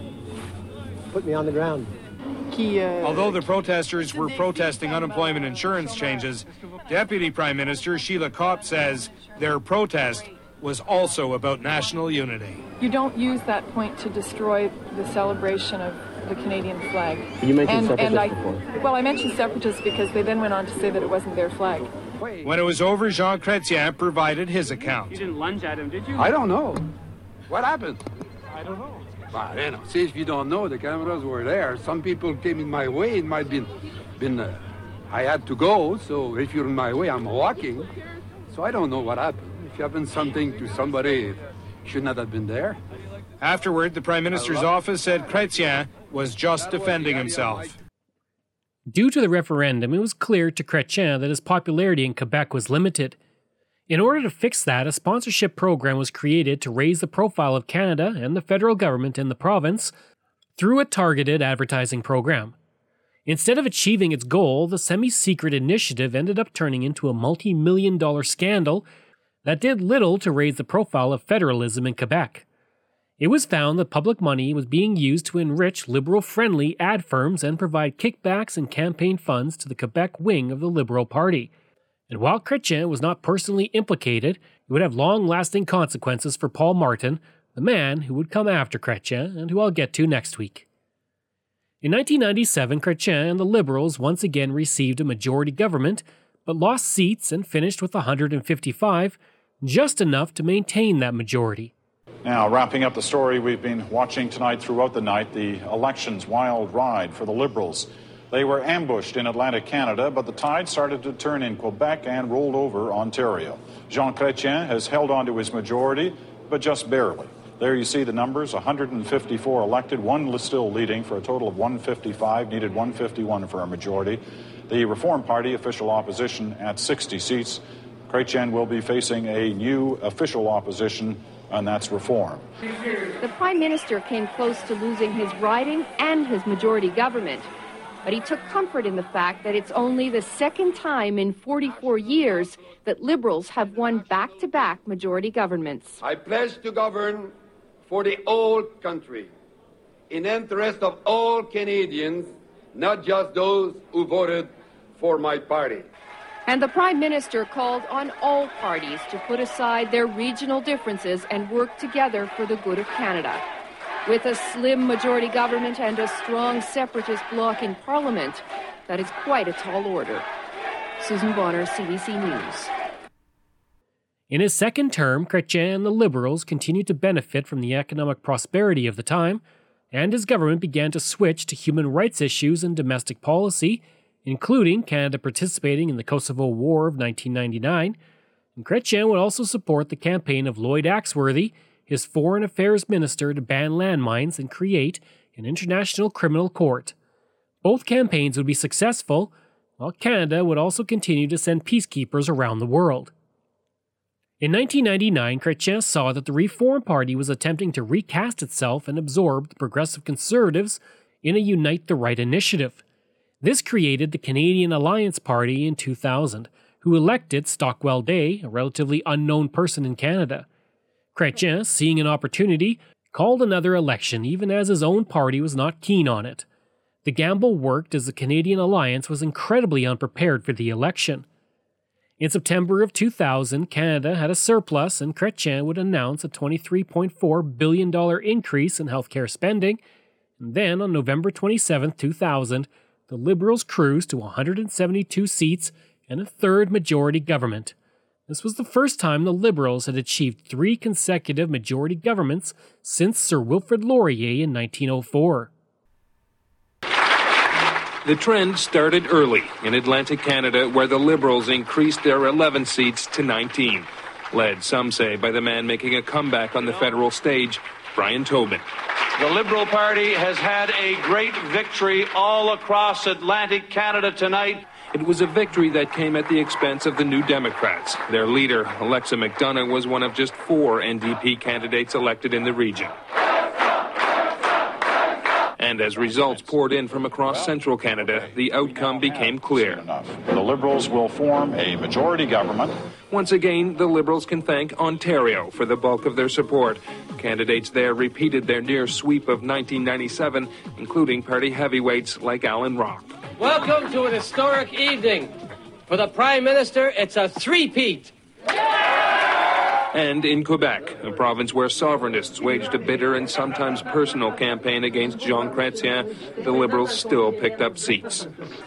put me on the ground. Although the protesters were protesting unemployment insurance changes, Deputy Prime Minister Sheila Kopp says their protest was also about national unity. You don't use that point to destroy the celebration of the Canadian flag. You mentioned separatists before. Well, I mentioned separatists because they then went on to say that it wasn't their flag. When it was over, Jean Chrétien provided his account. You didn't lunge at him, did you? I don't know. What happened? I don't know. Well, you know, see, if you don't know, the cameras were there. Some people came in my way. It might have been I had to go, so if you're in my way, I'm walking. So I don't know what happened. If you happened something to somebody, should not have been there. Afterward, the Prime Minister's office said Chrétien was just defending himself. Due to the referendum, it was clear to Chrétien that his popularity in Quebec was limited. In order to fix that, a sponsorship program was created to raise the profile of Canada and the federal government in the province through a targeted advertising program. Instead of achieving its goal, the semi-secret initiative ended up turning into a multi-million-dollar scandal that did little to raise the profile of federalism in Quebec. It was found that public money was being used to enrich Liberal-friendly ad firms and provide kickbacks and campaign funds to the Quebec wing of the Liberal Party. And while Chrétien was not personally implicated, it would have long-lasting consequences for Paul Martin, the man who would come after Chrétien and who I'll get to next week. In 1997, Chrétien and the Liberals once again received a majority government, but lost seats and finished with 155, just enough to maintain that majority. Now, wrapping up the story we've been watching tonight throughout the night, the election's wild ride for the Liberals. They were ambushed in Atlantic Canada, but the tide started to turn in Quebec and rolled over Ontario. Jean Chrétien has held on to his majority, but just barely. There you see the numbers, 154 elected, one still leading for a total of 155, needed 151 for a majority. The Reform Party, official opposition, at 60 seats. Chrétien will be facing a new official opposition, and that's Reform. The Prime Minister came close to losing his riding and his majority government, but he took comfort in the fact that it's only the second time in 44 years that Liberals have won back-to-back majority governments. I pledge to govern for the whole country, in the interest of all Canadians, not just those who voted for my party. And the Prime Minister called on all parties to put aside their regional differences and work together for the good of Canada. With a slim majority government and a strong separatist bloc in Parliament, that is quite a tall order. Susan Bonner, CBC News. In his second term, Chrétien and the Liberals continued to benefit from the economic prosperity of the time, and his government began to switch to human rights issues and domestic policy, including Canada participating in the Kosovo War of 1999, and Chrétien would also support the campaign of Lloyd Axworthy, his foreign affairs minister, to ban landmines and create an international criminal court. Both campaigns would be successful, while Canada would also continue to send peacekeepers around the world. In 1999, Chrétien saw that the Reform Party was attempting to recast itself and absorb the Progressive Conservatives in a Unite the Right initiative. This created the Canadian Alliance Party in 2000, who elected Stockwell Day, a relatively unknown person in Canada. Chrétien, seeing an opportunity, called another election even as his own party was not keen on it. The gamble worked as the Canadian Alliance was incredibly unprepared for the election. In September of 2000, Canada had a surplus and Chrétien would announce a $23.4 billion increase in healthcare spending, and then on November 27, 2000, the Liberals cruised to 172 seats and a third majority government. This was the first time the Liberals had achieved 3 consecutive majority governments since Sir Wilfrid Laurier in 1904. The trend started early in Atlantic Canada, where the Liberals increased their 11 seats to 19. led, some say, by the man making a comeback on the federal stage, Brian Tobin. The Liberal Party has had a great victory all across Atlantic Canada tonight. It was a victory that came at the expense of the New Democrats. Their leader, Alexa McDonough, was one of just 4 NDP candidates elected in the region. And as results poured in from across central Canada, the outcome became clear. The Liberals will form a majority government. Once again, the Liberals can thank Ontario for the bulk of their support. Candidates there repeated their near sweep of 1997, including party heavyweights like Alan Rock. Welcome to an historic evening. For the Prime Minister, it's a three-peat. And in Quebec, a province where sovereignists waged a bitter and sometimes personal campaign against Jean Chrétien, the Liberals still picked up seats.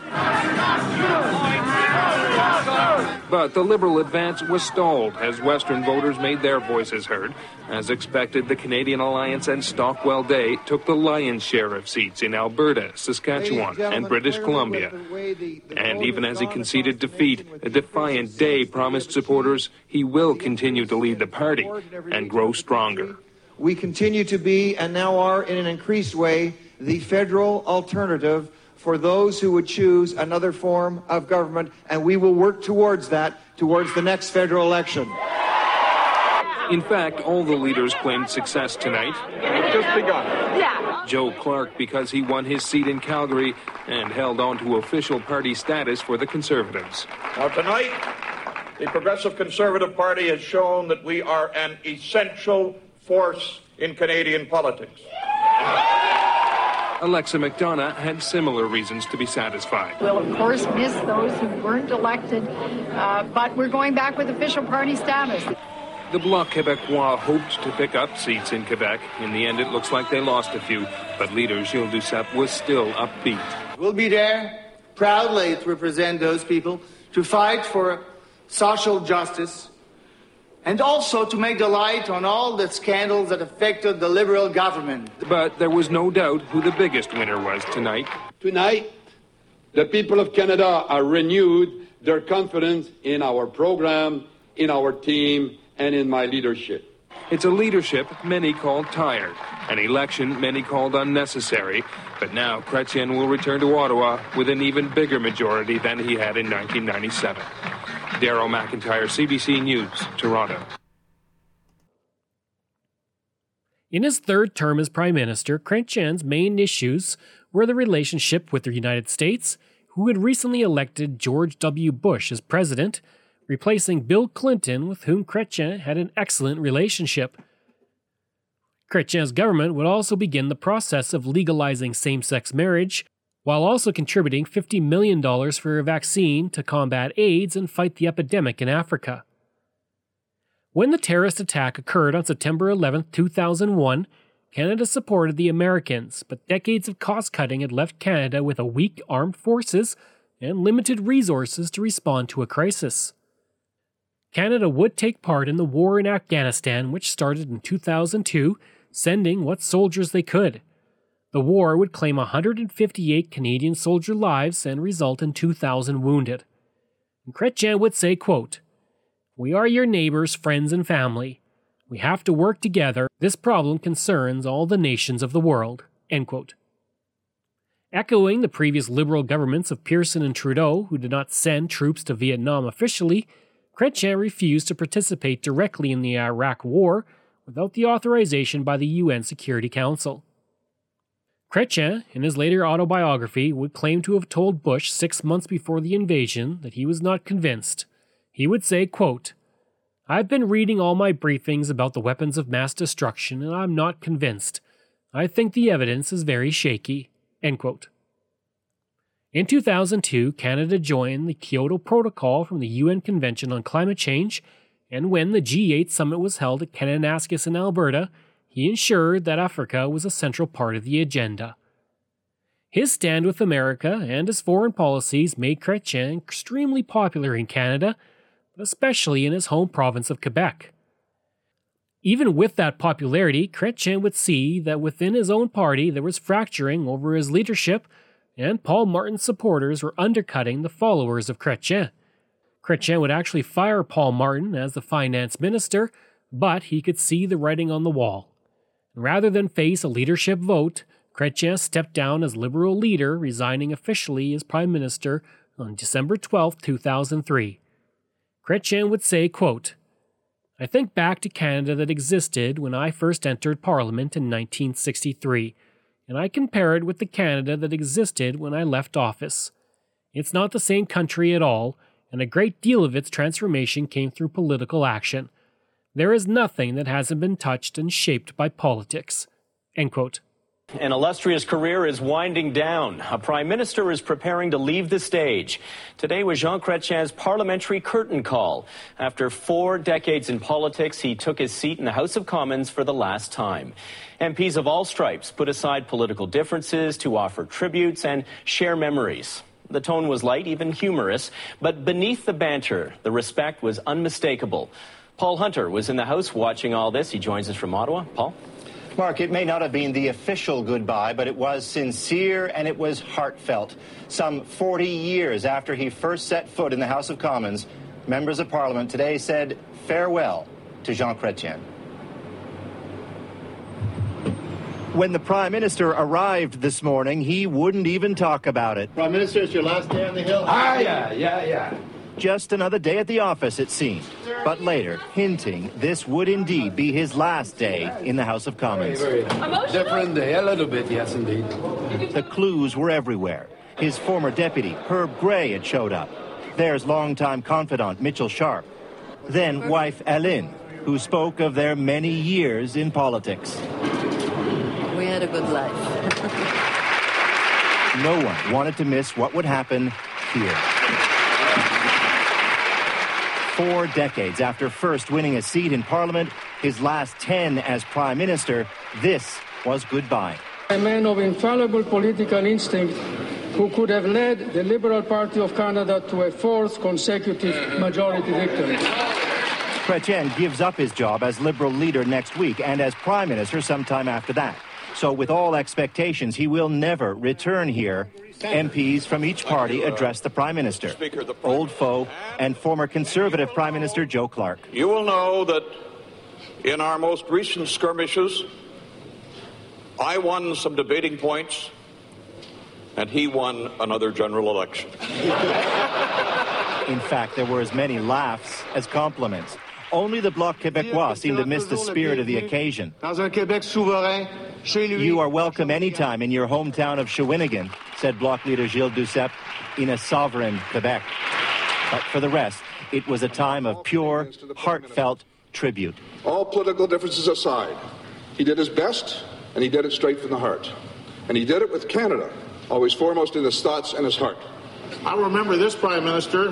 But the Liberal advance was stalled as Western voters made their voices heard. As expected, the Canadian Alliance and Stockwell Day took the lion's share of seats in Alberta, Saskatchewan, and British Columbia. And even as he conceded defeat, a defiant Day promised supporters he will continue to lead the party and grow stronger. We continue to be, and now are in an increased way, the federal alternative for those who would choose another form of government, and we will work towards that, towards the next federal election. In fact, all the leaders claimed success tonight. Just begun. Yeah. Joe Clark because he won his seat in Calgary and held on to official party status for the Conservatives. Now tonight, the Progressive Conservative Party has shown that we are an essential force in Canadian politics. Alexa McDonough had similar reasons to be satisfied. We'll, of course, miss those who weren't elected, but we're going back with official party status. The Bloc Québécois hoped to pick up seats in Quebec. In the end, it looks like they lost a few, but leader Gilles Duceppe was still upbeat. We'll be there proudly to represent those people, to fight for social justice, and also to make the light on all the scandals that affected the Liberal government. But there was no doubt who the biggest winner was tonight. Tonight, the people of Canada are renewed their confidence in our program, in our team, and in my leadership. It's a leadership many called tired, an election many called unnecessary, but now Chrétien will return to Ottawa with an even bigger majority than he had in 1997. Darryl McIntyre, CBC News, Toronto. In his third term as Prime Minister, Chrétien's main issues were the relationship with the United States, who had recently elected George W. Bush as president, replacing Bill Clinton, with whom Chrétien had an excellent relationship. Chrétien's government would also begin the process of legalizing same-sex marriage, while also contributing $50 million for a vaccine to combat AIDS and fight the epidemic in Africa. When the terrorist attack occurred on September 11, 2001, Canada supported the Americans, but decades of cost-cutting had left Canada with a weak armed forces and limited resources to respond to a crisis. Canada would take part in the war in Afghanistan, which started in 2002, sending what soldiers they could. The war would claim 158 Canadian soldier lives and result in 2,000 wounded. And Chrétien would say, quote, "We are your neighbors, friends, and family. We have to work together. This problem concerns all the nations of the world." End quote. Echoing the previous Liberal governments of Pearson and Trudeau, who did not send troops to Vietnam officially, Chrétien refused to participate directly in the Iraq War without the authorization by the UN Security Council. Chrétien, in his later autobiography, would claim to have told Bush 6 months before the invasion that he was not convinced. He would say, quote, "I've been reading all my briefings about the weapons of mass destruction and I'm not convinced. I think the evidence is very shaky." End quote. In 2002, Canada joined the Kyoto Protocol from the UN Convention on Climate Change, and when the G8 summit was held at Kananaskis in Alberta, he ensured that Africa was a central part of the agenda. His stand with America and his foreign policies made Chrétien extremely popular in Canada, but especially in his home province of Quebec. Even with that popularity, Chrétien would see that within his own party there was fracturing over his leadership, and Paul Martin's supporters were undercutting the followers of Chrétien. Chrétien would actually fire Paul Martin as the finance minister, but he could see the writing on the wall. Rather than face a leadership vote, Chrétien stepped down as Liberal leader, resigning officially as Prime Minister on December 12, 2003. Chrétien would say, quote, "I think back to Canada that existed when I first entered Parliament in 1963, and I compare it with the Canada that existed when I left office. It's not the same country at all, and a great deal of its transformation came through political action. There is nothing that hasn't been touched and shaped by politics." End quote. An illustrious career is winding down. A prime minister is preparing to leave the stage. Today was Jean Chrétien's parliamentary curtain call. After 4 decades in politics, he took his seat in the House of Commons for the last time. MPs of all stripes put aside political differences to offer tributes and share memories. The tone was light, even humorous, but beneath the banter, the respect was unmistakable. Paul Hunter was in the House watching all this. He joins us from Ottawa. Paul? Mark, it may not have been the official goodbye, but it was sincere and it was heartfelt. Some 40 years after he first set foot in the House of Commons, members of Parliament today said farewell to Jean Chrétien. When the Prime Minister arrived this morning, he wouldn't even talk about it. Prime Minister, it's your last day on the Hill. Yeah. Just another day at the office, it seemed. But later, hinting this would indeed be his last day in the House of Commons. Very different day, a little bit, yes, indeed. The clues were everywhere. His former deputy, Herb Gray, had showed up. There's longtime confidant, Mitchell Sharp. Then wife, Aline, who spoke of their many years in politics. We had a good life. No one wanted to miss what would happen here. 4 decades after first winning a seat in Parliament, his last 10 as Prime Minister, this was goodbye. A man of infallible political instinct who could have led the Liberal Party of Canada to a 4th consecutive majority victory. Chrétien gives up his job as Liberal leader next week and as Prime Minister sometime after that. So with all expectations, he will never return here. MPs from each party address the Prime Minister, old foe and former Conservative Prime Minister Joe Clark. You will know that in our most recent skirmishes, I won some debating points and he won another general election. In fact, there were as many laughs as compliments. Only the Bloc Québécois seemed to miss the spirit of the occasion. You are welcome anytime in your hometown of Shawinigan, said Bloc leader Gilles Duceppe, in a sovereign Quebec. But for the rest, it was a time of pure, heartfelt tribute. All political differences aside, he did his best, and he did it straight from the heart. And he did it with Canada, always foremost in his thoughts and his heart. I remember this Prime Minister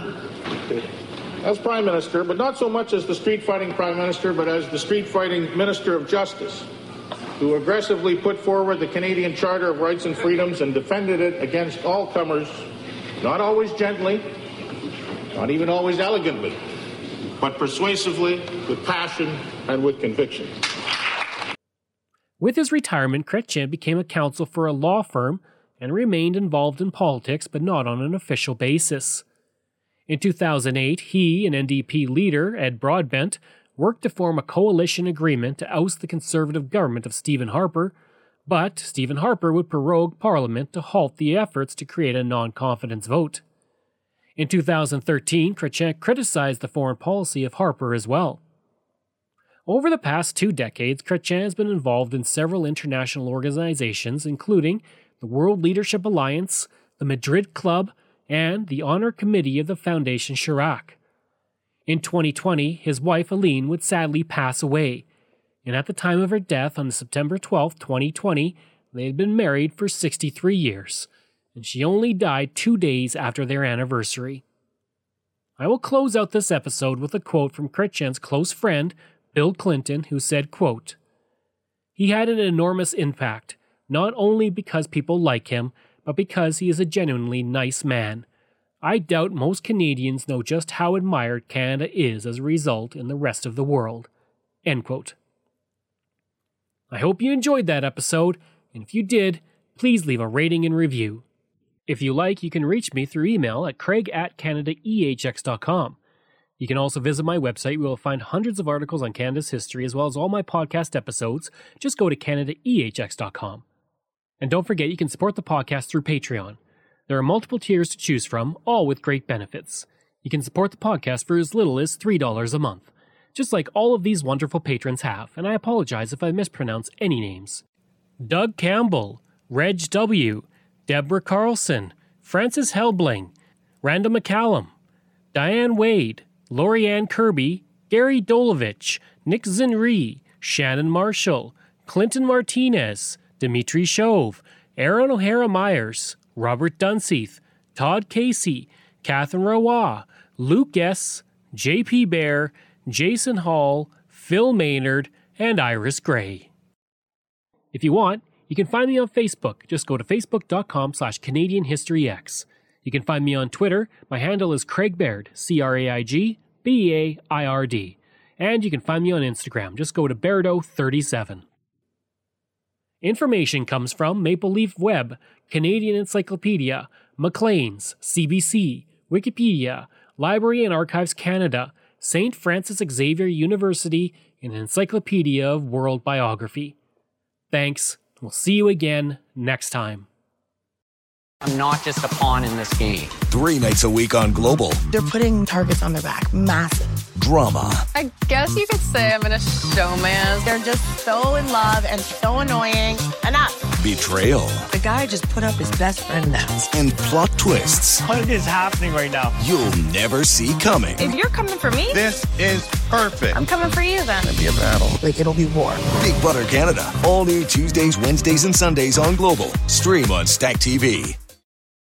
as Prime Minister, but not so much as the street-fighting Prime Minister, but as the street-fighting Minister of Justice, who aggressively put forward the Canadian Charter of Rights and Freedoms and defended it against all comers, not always gently, not even always elegantly, but persuasively, with passion and with conviction. With his retirement, Chrétien became a counsel for a law firm and remained involved in politics, but not on an official basis. In 2008, he and NDP leader Ed Broadbent worked to form a coalition agreement to oust the Conservative government of Stephen Harper, but Stephen Harper would prorogue Parliament to halt the efforts to create a non-confidence vote. In 2013, Chrétien criticized the foreign policy of Harper as well. Over the past 2 decades, Chrétien has been involved in several international organizations, including the World Leadership Alliance, the Madrid Club, and the Honor Committee of the Foundation Chirac. In 2020, his wife Aline would sadly pass away, and at the time of her death on September 12, 2020, they had been married for 63 years, and she only died 2 days after their anniversary. I will close out this episode with a quote from Chrétien's close friend, Bill Clinton, who said, quote, "He had an enormous impact, not only because people like him, but because he is a genuinely nice man. I doubt most Canadians know just how admired Canada is as a result in the rest of the world." End quote. I hope you enjoyed that episode, and if you did, please leave a rating and review. If you like, you can reach me through email at craig@canadaehx.com. You can also visit my website where you'll find hundreds of articles on Canada's history as well as all my podcast episodes. Just go to CanadaEHX.com. And don't forget you can support the podcast through Patreon. There are multiple tiers to choose from, all with great benefits. You can support the podcast for as little as $3 a month, just like all of these wonderful patrons have, and I apologize if I mispronounce any names. Doug Campbell, Reg W., Deborah Carlson, Francis Helbling, Randall McCallum, Diane Wade, Lorianne Kirby, Gary Dolovich, Nick Zinri, Shannon Marshall, Clinton Martinez, Dimitri Chauve, Aaron O'Hara Myers, Robert Dunseith, Todd Casey, Catherine Roy, Luke S., J.P. Bear, Jason Hall, Phil Maynard, and Iris Gray. If you want, you can find me on Facebook. Just go to facebook.com/CanadianHistoryX. You can find me on Twitter. My handle is Craig Baird, CraigBeard. And you can find me on Instagram. Just go to Bairdo37. Information comes from Maple Leaf Web, Canadian Encyclopedia, Maclean's, CBC, Wikipedia, Library and Archives Canada, St. Francis Xavier University, and Encyclopedia of World Biography. Thanks. We'll see you again next time. I'm not just a pawn in this game. 3 nights a week on Global. They're putting targets on their back. Massive. Drama. I guess you could say I'm in a showman. They're just so in love and so annoying. Enough. Betrayal. The guy just put up his best friend now. And plot twists. What is happening right now? You'll never see coming. If you're coming for me, this is perfect. I'm coming for you then. It'll be a battle. Like, it'll be war. Big Brother Canada. All new Tuesdays, Wednesdays, and Sundays on Global. Stream on Stack TV.